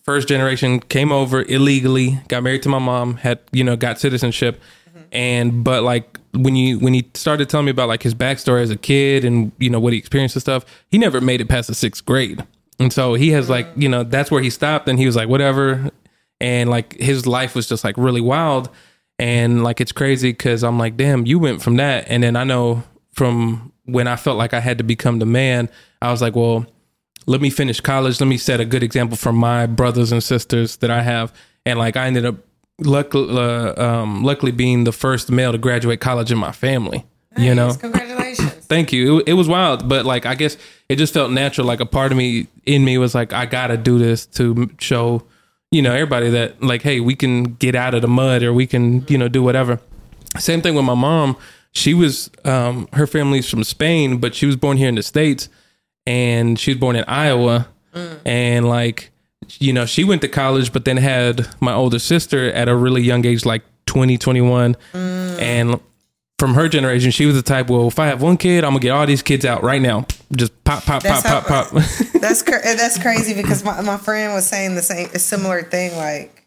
first generation, came over illegally, got married to my mom, had, got citizenship. But like when he started telling me about like his backstory as a kid and, what he experienced and stuff, he never made it past the 6th grade. And so he has like, that's where he stopped, and he was like, whatever. And like his life was just like really wild. And like, it's crazy because I'm like, damn, you went from that. And then I know from when I felt like I had to become the man, I was like, well, let me finish college. Let me set a good example for my brothers and sisters that I have. And like, I ended up luckily being the first male to graduate college in my family.
Nice. Congratulations.
Thank you. It was wild, but like, I guess it just felt natural. Like a part of me was like, I gotta do this to show, everybody that like, hey, we can get out of the mud, or we can, do whatever. Same thing with my mom. She was, her family's from Spain, but she was born here in the States, and she was born in Iowa. And like, she went to college, but then had my older sister at a really young age, like 20, 21. And from her generation, she was the type, well, if I have one kid, I'm gonna get all these kids out right now. Just pop.
That's crazy, because my friend was saying a similar thing. Like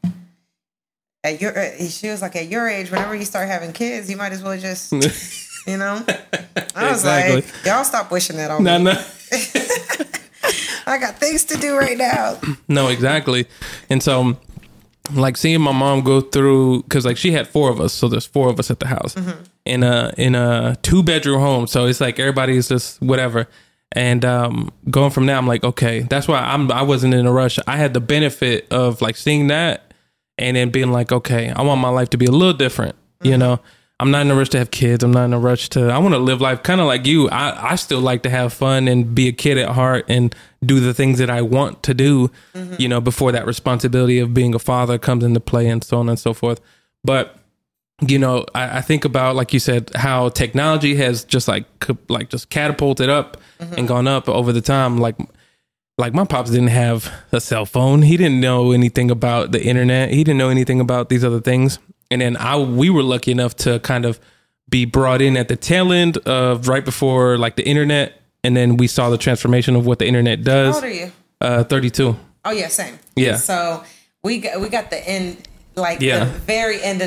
she was like, at your age, whenever you start having kids, you might as well just, I was like, y'all stop wishing that on me.
No.
I got things to do right now.
No, exactly. And so like seeing my mom go through, because like she had 4 of us, so there's 4 of us at the house in a 2-bedroom home. So it's like everybody's just whatever. And going from there, I'm like, okay, that's why I wasn't in a rush. I had the benefit of like seeing that and then being like, okay, I want my life to be a little different. I'm not in a rush to have kids. I'm not in a rush I want to live life kind of like you. I still like to have fun and be a kid at heart and do the things that I want to do, before that responsibility of being a father comes into play and so on and so forth. But, I think about, like you said, how technology has just just catapulted up and gone up over the time. Like my pops didn't have a cell phone. He didn't know anything about the internet. He didn't know anything about these other things. And then we were lucky enough to kind of be brought in at the tail end of right before like the internet. And then we saw the transformation of what the internet does.
How old are you?
32.
Oh yeah, same.
Yeah.
So we got the end, like the very end of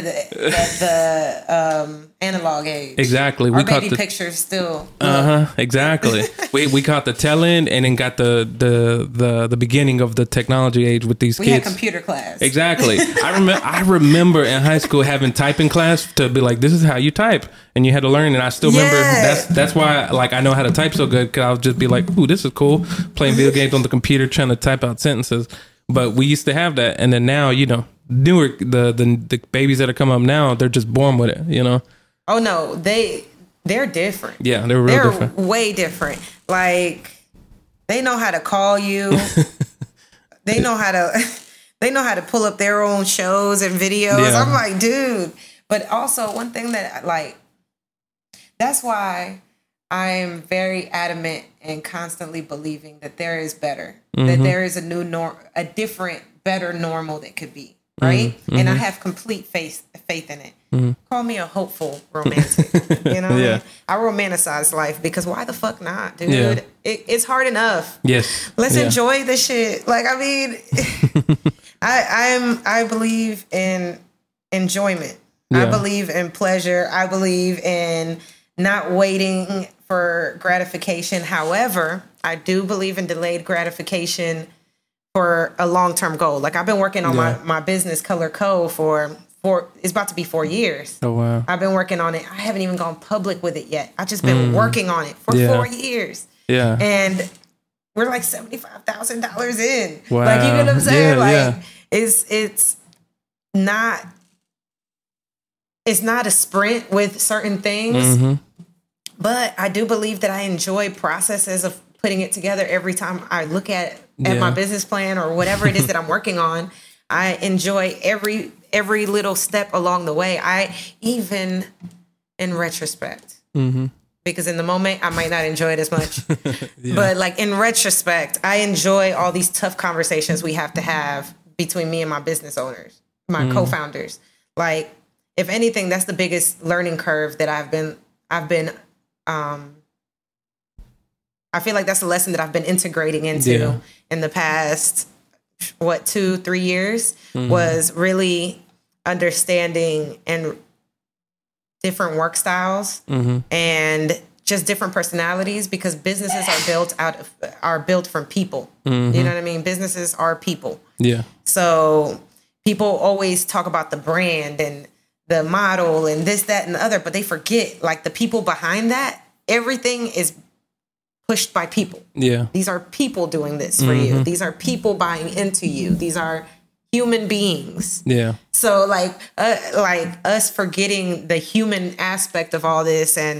the analog age.
Exactly.
Our baby pictures still.
Exactly. we caught the tail end and then got the beginning of the technology age with these kids.
We had computer class.
Exactly. I remember in high school having typing class to be like, this is how you type, and you had to learn. And I still remember that's why like I know how to type so good, because I would just be like, ooh, this is cool, playing video games on the computer trying to type out sentences. But we used to have that, and then now newer the babies that are coming up now, they're just born with it.
Oh no, they're different.
Yeah, they're different.
Way different. Like they know how to call you. They know how to pull up their own shows and videos. Yeah. I'm like, dude. But also one thing that that's why I'm very adamant and constantly believing that there is better, that there is a new a different, better normal that could be. Right. And I have complete faith in it. Call me a hopeful romantic.
Yeah.
I romanticize life because why the fuck not, dude? Yeah. It's hard enough.
Yes.
Let's enjoy the shit. Like, I mean, I believe in enjoyment. Yeah. I believe in pleasure. I believe in not waiting for gratification. However, I do believe in delayed gratification for a long-term goal. Like I've been working on my business Color Co for it's about to be 4 years.
Oh wow.
I've been working on it. I haven't even gone public with it yet. I've just been working on it for 4 years. Yeah. And we're like $75,000 in.
Wow.
Like, you know what I'm saying? It's not a sprint with certain things. But I do believe that I enjoy processes of putting it together every time I look at my business plan or whatever it is that I'm working on. I enjoy every little step along the way. I even in retrospect, because in the moment I might not enjoy it as much, but like in retrospect, I enjoy all these tough conversations we have to have between me and my business owners, my co-founders. Like, if anything, that's the biggest learning curve that I've been I feel like that's a lesson that I've been integrating into in the past 2-3 years was really understanding and different work styles and just different personalities, because businesses are built from people. You know what I mean? Businesses are people.
Yeah.
So people always talk about the brand and the model and this, that, and the other, but they forget like the people behind that. Everything is pushed by people.
Yeah.
These are people doing this for you. These are people buying into you. These are human beings.
Yeah.
So like us forgetting the human aspect of all this, and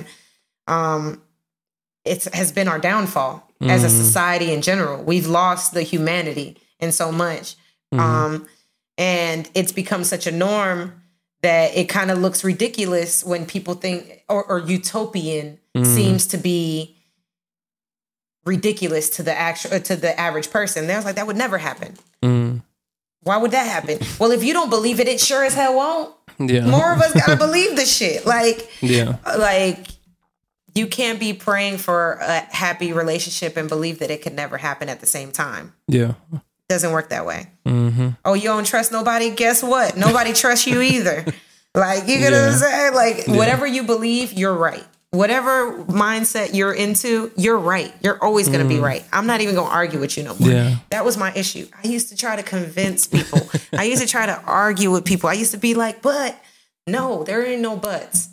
it has been our downfall as a society in general. We've lost the humanity in so much. And it's become such a norm that it kind of looks ridiculous when people think, or utopian seems to be ridiculous to the average person. They're like, that would never happen. Why would that happen? Well, if you don't believe it, it sure as hell won't.
Yeah.
More of us gotta believe this shit. Like,
yeah.
Like, you can't be praying for a happy relationship and believe that it could never happen at the same time.
Yeah.
Doesn't work that way. Oh, you don't trust nobody? Guess what? Nobody trusts you either. Like, you get what I'm saying? Like, whatever you believe, you're right. Whatever mindset you're into, you're right. You're always going to be right. I'm not even going to argue with you no more.
Yeah.
That was my issue. I used to try to convince people. I used to try to argue with people. I used to be like, but no, there ain't no buts.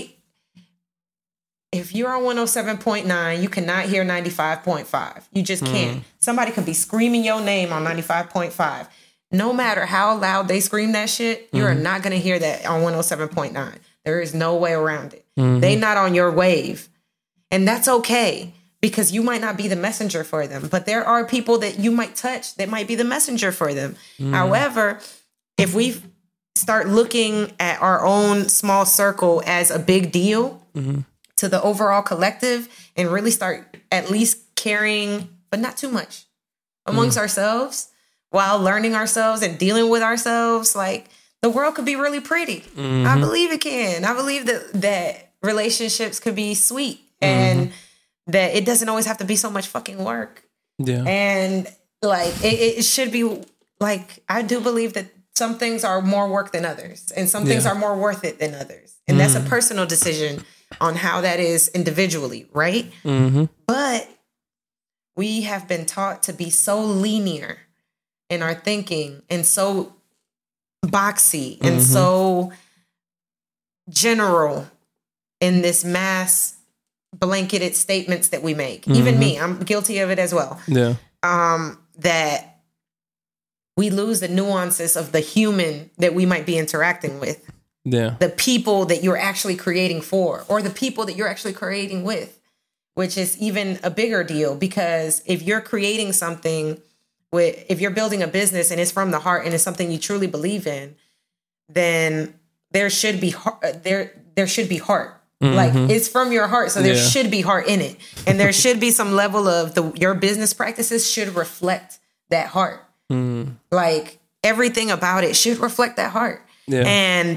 If you're on 107.9, you cannot hear 95.5. You just can't. Somebody could be screaming your name on 95.5. No matter how loud they scream that shit, you're not going to hear that on 107.9. There is no way around it. They not on your wave. And that's okay, because you might not be the messenger for them. But there are people that you might touch that might be the messenger for them. However, if we start looking at our own small circle as a big deal to the overall collective, and really start at least caring, but not too much, amongst ourselves, while learning ourselves and dealing with ourselves, like, the world could be really pretty. I believe it can. I believe that relationships could be sweet, and that it doesn't always have to be so much fucking work.
Yeah.
And like, it should be like, I do believe that some things are more work than others, and some things are more worth it than others. And that's a personal decision on how that is individually, right? But we have been taught to be so linear in our thinking, and so boxy, and so general in this mass blanketed statements that we make. Even me, I'm guilty of it as well.
Yeah.
That we lose the nuances of the human that we might be interacting with.
Yeah.
The people that you're actually creating for, or the people that you're actually creating with, which is even a bigger deal, because if you're creating something if you're building a business and it's from the heart and it's something you truly believe in, then there should be there should be heart. Like, it's from your heart, so there should be heart in it, and there should be some level of your business practices should reflect that heart. Like, everything about it should reflect that heart. Yeah. And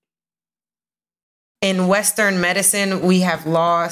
in Western medicine, we have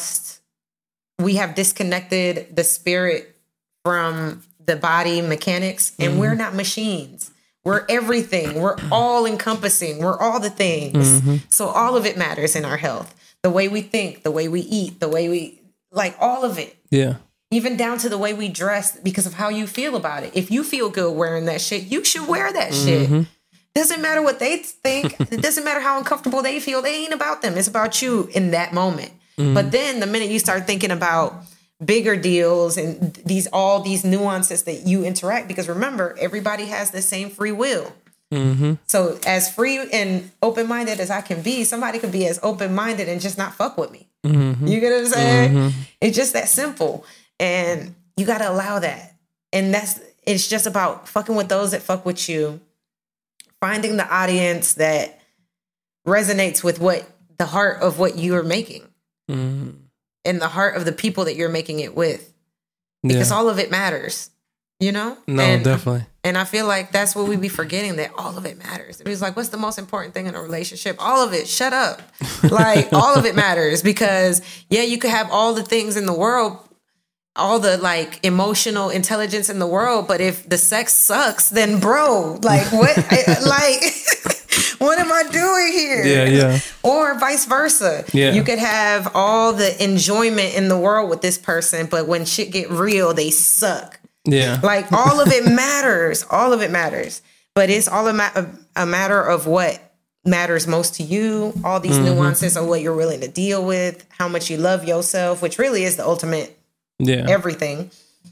disconnected the spirit from the body mechanics, and we're not machines. We're everything. We're all encompassing. We're all the things. So all of it matters in our health. The way we think, the way we eat, the way we, like, all of it. Yeah. Even down to the way we dress, because of how you feel about it. If you feel good wearing that shit, you should wear that shit. Doesn't matter what they think. It doesn't matter how uncomfortable they feel. They ain't about them. It's about you in that moment. But then the minute you start thinking about bigger deals and all these nuances that you interact, because remember, everybody has the same free will. So as free and open-minded as I can be, somebody could be as open-minded and just not fuck with me. You get what I'm saying? It's just that simple. And you got to allow that. And it's just about fucking with those that fuck with you, finding the audience that resonates with the heart of what you are making. And the heart of the people that you're making it with, because all of it matters, you know?
No, definitely.
And I feel like that's what we be forgetting, that all of it matters. It was like, what's the most important thing in a relationship? All of it. Shut up. Like, all of it matters, because you could have all the things in the world. all the like emotional intelligence in the world, but if the sex sucks, then bro, like what, like what am I doing here?
Yeah.
Or vice versa.
Yeah.
You could have all the enjoyment in the world with this person, but when shit get real, they suck.
Yeah.
Like all of it matters. All of it matters. But it's all a matter of what matters most to you, all these nuances of what you're willing to deal with, how much you love yourself, which really is the ultimate everything.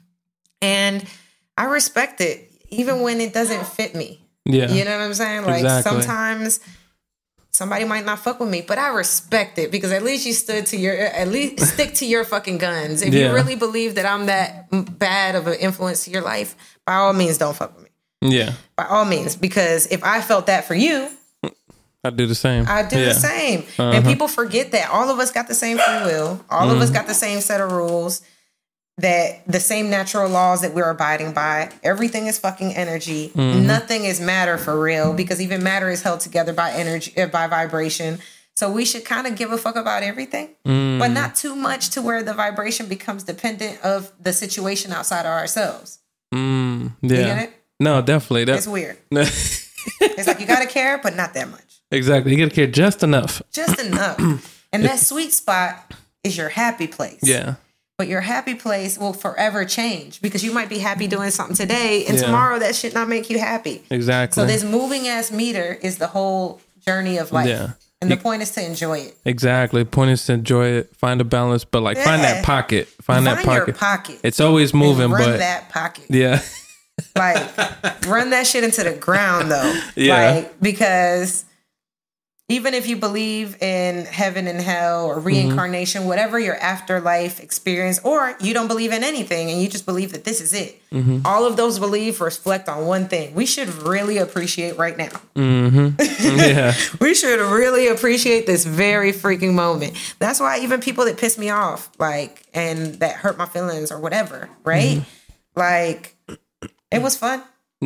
And I respect it, even when it doesn't fit me.
Yeah.
You know what I'm saying? Like sometimes somebody might not fuck with me, but I respect it because at least you stick to your fucking guns. If you really believe that I'm that bad of an influence to your life, by all means, don't fuck with me.
Yeah.
By all means, because if I felt that for you,
I do the same.
I do the same. And people forget that all of us got the same free will. All of us got the same set of rules, that the same natural laws that we're abiding by. Everything is fucking energy. Nothing is matter for real, because even matter is held together by energy, by vibration. So we should kind of give a fuck about everything, but not too much to where the vibration becomes dependent of the situation outside of ourselves.
Yeah.
You get it?
No, definitely.
It's weird. It's like you got to care, but not that much.
Exactly. You got to care just enough.
Just enough. And that sweet spot is your happy place.
Yeah.
But your happy place will forever change, because you might be happy doing something today and tomorrow that shit not make you happy.
Exactly.
So this moving ass meter is the whole journey of life.
Yeah.
And the point is to enjoy it.
Exactly. The point is to enjoy it, find a balance, but like find that pocket. Find that pocket.
Your pocket.
It's always moving,
run
but
that pocket.
Yeah.
Like run that shit into the ground though.
Yeah.
Like, because even if you believe in heaven and hell or reincarnation, whatever your afterlife experience, or you don't believe in anything and you just believe that this is it, all of those beliefs reflect on one thing. We should really appreciate right now.
Yeah.
We should really appreciate this very freaking moment. That's why even people that piss me off, like, and that hurt my feelings or whatever, right? Like, it was fun.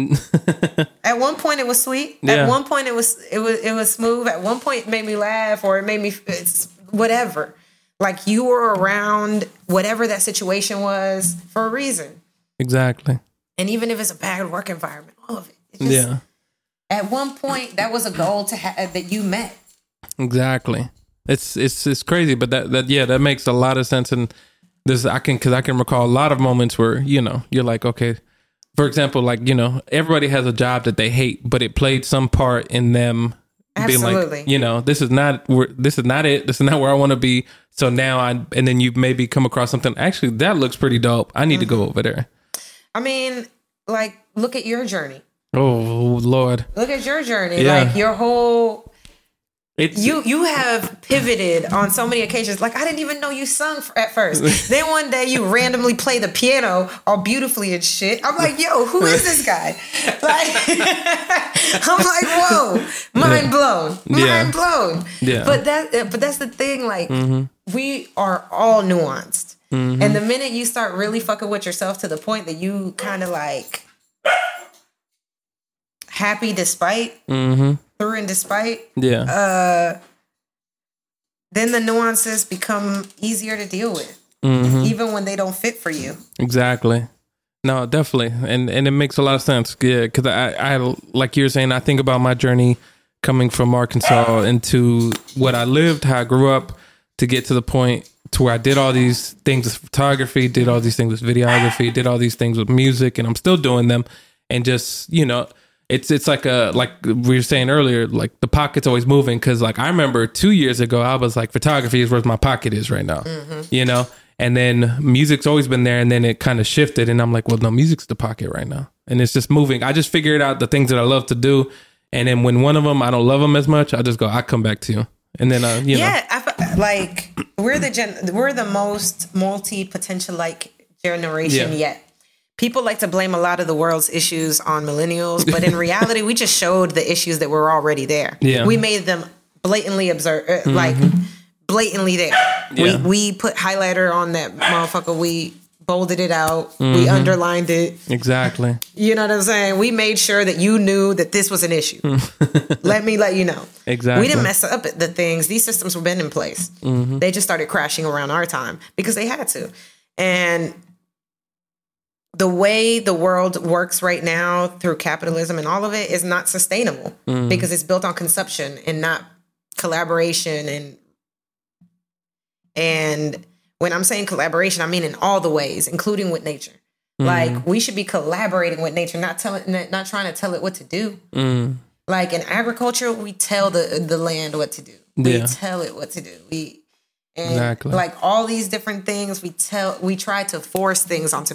At one point it was sweet. At one point it was smooth. At one point it made me laugh, or it made me whatever. Like, you were around whatever that situation was for a reason.
Exactly.
And even if it's a bad work environment, all of it. It's just, at one point that was a goal to that you met. Exactly.
It's crazy, but that makes a lot of sense. And this I can recall a lot of moments where, you know, you're like, okay. For example, like, you know, everybody has a job that they hate, but it played some part in them being like, you know, this is not it. This is not where I want to be. So now and then you maybe come across something. Actually, that looks pretty dope. I need to go over there.
I mean, like, look at your journey.
Oh, Lord.
Look at your journey. Yeah. Like, your whole... You have pivoted on so many occasions. Like, I didn't even know you sung at first. Then one day you randomly play the piano all beautifully and shit. I'm like, yo, who is this guy? Like, I'm like, whoa, mind blown. Yeah. But that's the thing. Like, we are all nuanced. And the minute you start really fucking with yourself to the point that you kind of like happy despite, through and despite, then the nuances become easier to deal with, even when they don't fit for you.
Exactly. No, definitely. And it makes a lot of sense. Yeah, because I like you were saying, I think about my journey coming from Arkansas into what I lived, how I grew up, to get to the point to where I did all these things with photography, did all these things with videography, did all these things with music, and I'm still doing them. And just, you know, it's like we were saying earlier, like the pocket's always moving. Because like I remember 2 years ago, I was like, photography is where my pocket is right now, you know? And then music's always been there, and then it kind of shifted, and I'm like, well, no, music's the pocket right now. And it's just moving. I just figured out the things that I love to do. And then when one of them, I don't love them as much, I just go, I come back to you. And then, you know.
Yeah, like we're the most multi-potential like generation yet. People like to blame a lot of the world's issues on millennials, but in reality, we just showed the issues that were already there. Yeah. We made them blatantly blatantly there. Yeah. We put highlighter on that motherfucker. We bolded it out. We underlined it.
Exactly.
You know what I'm saying? We made sure that you knew that this was an issue. Let me let you know.
Exactly.
We didn't mess up the things. These systems were been in place. They just started crashing around our time because they had to. And the way the world works right now through capitalism and all of it is not sustainable because it's built on consumption and not collaboration. And when I'm saying collaboration, I mean in all the ways, including with nature. Like we should be collaborating with nature, not trying to tell it what to do. Like in agriculture, we tell the land what to do. We tell it what to do. Exactly. Like all these different things, we try to force things onto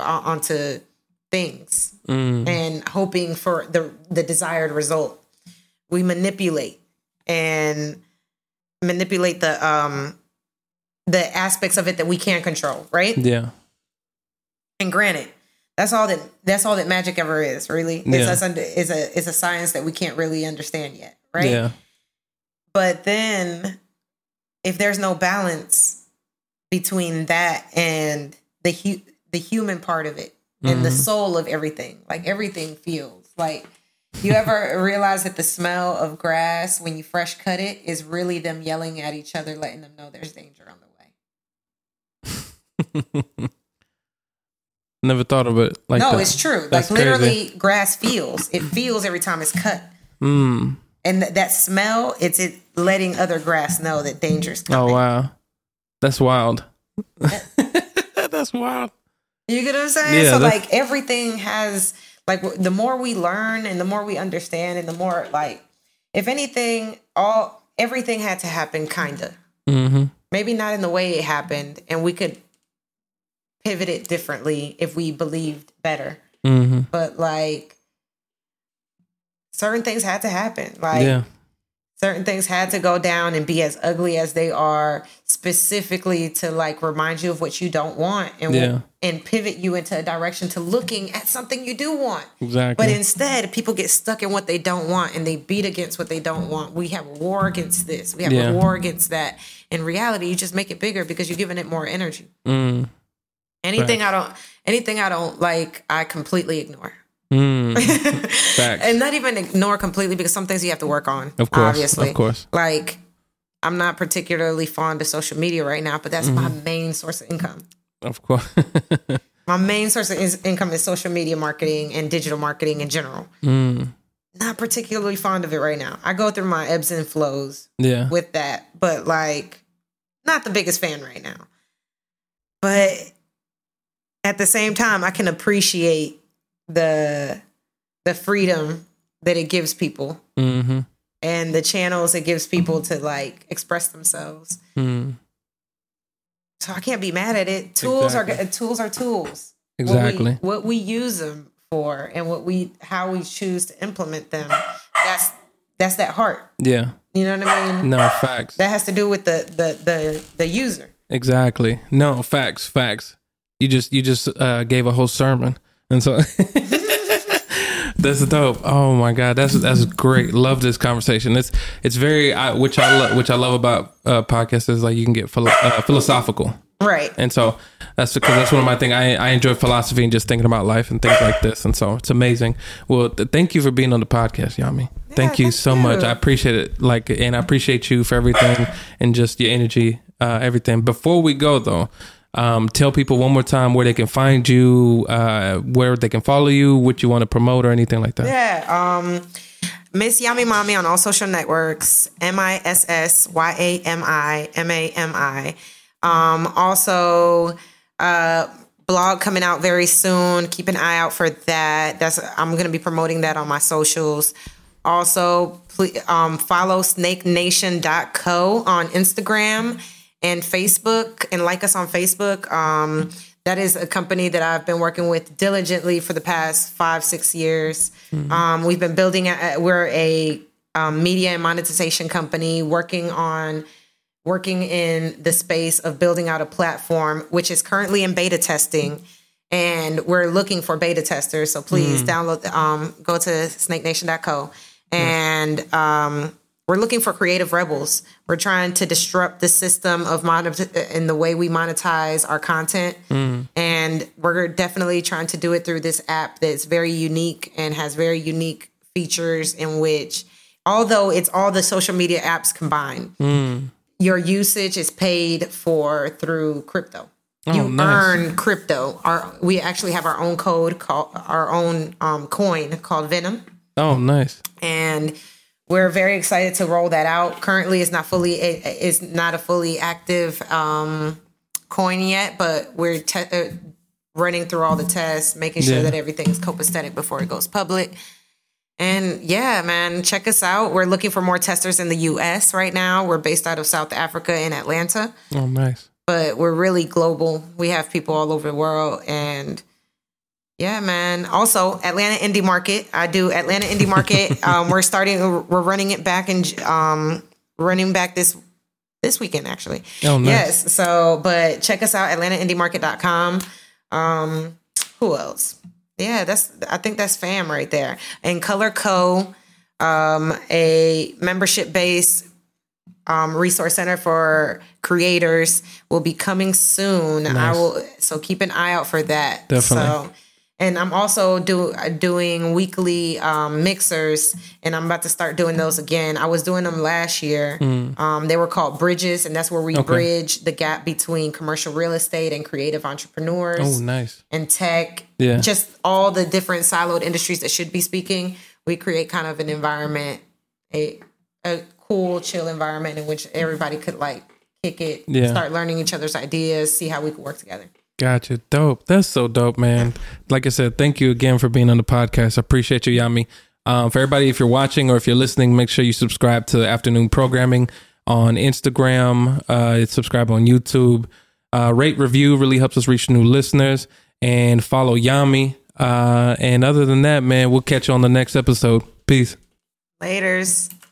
things and hoping for the desired result. We manipulate the aspects of it that we can't control, right?
Yeah.
And granted, that's all that magic ever is, really. It's a science that we can't really understand yet, right?
Yeah.
But then, if there's no balance between that and the human part of it and the soul of everything, like everything feels like. You ever realize that the smell of grass when you fresh cut it is really them yelling at each other, letting them know there's danger on the way?
Never thought of it like that. No,
it's true. That's like literally crazy. Grass feels. It feels every time it's cut. And that smell, it's it letting other grass know that danger's coming.
Oh, wow. That's wild. That's wild.
You get what I'm saying? Yeah, so like everything has, like the more we learn and the more we understand and the more like, if anything, everything had to happen kind of. Maybe not in the way it happened, and we could pivot it differently if we believed better. But like certain things had to happen. Like certain things had to go down and be as ugly as they are, specifically to like remind you of what you don't want and pivot you into a direction to looking at something you do want.
Exactly.
But instead, people get stuck in what they don't want and they beat against what they don't want. We have a war against this. We have a war against that. In reality, you just make it bigger because you're giving it more energy. Anything I don't like, I completely ignore. And not even ignore completely, because some things you have to work on.
Of course,
obviously.
Of course.
Like, I'm not particularly fond of social media right now, but that's my main source of income.
Of course.
My main source of income is social media marketing and digital marketing in general. Not particularly fond of it right now. I go through my ebbs and flows with that, but like, not the biggest fan right now. But at the same time, I can appreciate the freedom that it gives people and the channels it gives people to like express themselves. So I can't be mad at it. Tools are tools.
Exactly.
What we use them for and how we choose to implement them. That's that heart.
Yeah.
You know what I mean?
No, facts.
That has to do with the user.
Exactly. No, facts. You just gave a whole sermon. And so that's dope. Oh my God, that's great. Love this conversation. It's very which I love about podcasts is like you can get philosophical,
right?
And so that's one of my things. I enjoy philosophy and just thinking about life and things like this. And so it's amazing. Well, thank you for being on the podcast, Yami. Thank you so much. I appreciate it. And I appreciate you for everything and just your energy, everything. Before we go though. Tell people one more time where they can find you, where they can follow you, what you want to promote or anything like that.
Yeah. Miss Yami Mami on all social networks, MissYamiMami. Also, blog coming out very soon. Keep an eye out for that. I'm going to be promoting that on my socials. Also, please, follow snakenation.co on Instagram and Facebook, and like us on Facebook. That is a company that I've been working with diligently for the past 5-6 years. We've been building, we're a media and monetization company working in the space of building out a platform, which is currently in beta testing. And we're looking for beta testers. So please download, go to snakenation.co. And we're looking for creative rebels. We're trying to disrupt the system of in the way we monetize our content. And we're definitely trying to do it through this app that's very unique and has very unique features in which, although it's all the social media apps combined, your usage is paid for through crypto. You
nice.
earn crypto. We actually have our own code called our own coin called Venom.
Oh, nice.
And we're very excited to roll that out. Currently, it's not a fully active coin yet, but we're running through all the tests, making sure that everything's copacetic before it goes public. And yeah, man, check us out. We're looking for more testers in the U.S. right now. We're based out of South Africa in Atlanta.
Oh, nice.
But we're really global. We have people all over the world. And yeah, man. Also, Atlanta Indie Market. I do Atlanta Indie Market. We're running it back this weekend, actually.
Oh, nice.
Yes. So, but check us out, atlantaindiemarket.com. Who else? Yeah, I think that's fam right there. And Color Co, a membership-based resource center for creators, will be coming soon.
Nice.
So keep an eye out for that.
Definitely.
And I'm also doing weekly mixers, and I'm about to start doing those again. I was doing them last year. They were called Bridges, and that's where we bridge the gap between commercial real estate and creative entrepreneurs.
Oh, nice.
And tech.
Yeah.
Just all the different siloed industries that should be speaking. We create kind of an environment, a cool, chill environment in which everybody could like kick it, start learning each other's ideas, see how we could work together.
Gotcha. Dope. That's so dope, man. Like I said, thank you again for being on the podcast. I appreciate you, Yami. For everybody, if you're watching or if you're listening, make sure you subscribe to Afternoon Programming on Instagram. Subscribe on YouTube. Rate, review really helps us reach new listeners. And follow Yami. And other than that, man, we'll catch you on the next episode. Peace.
Laters.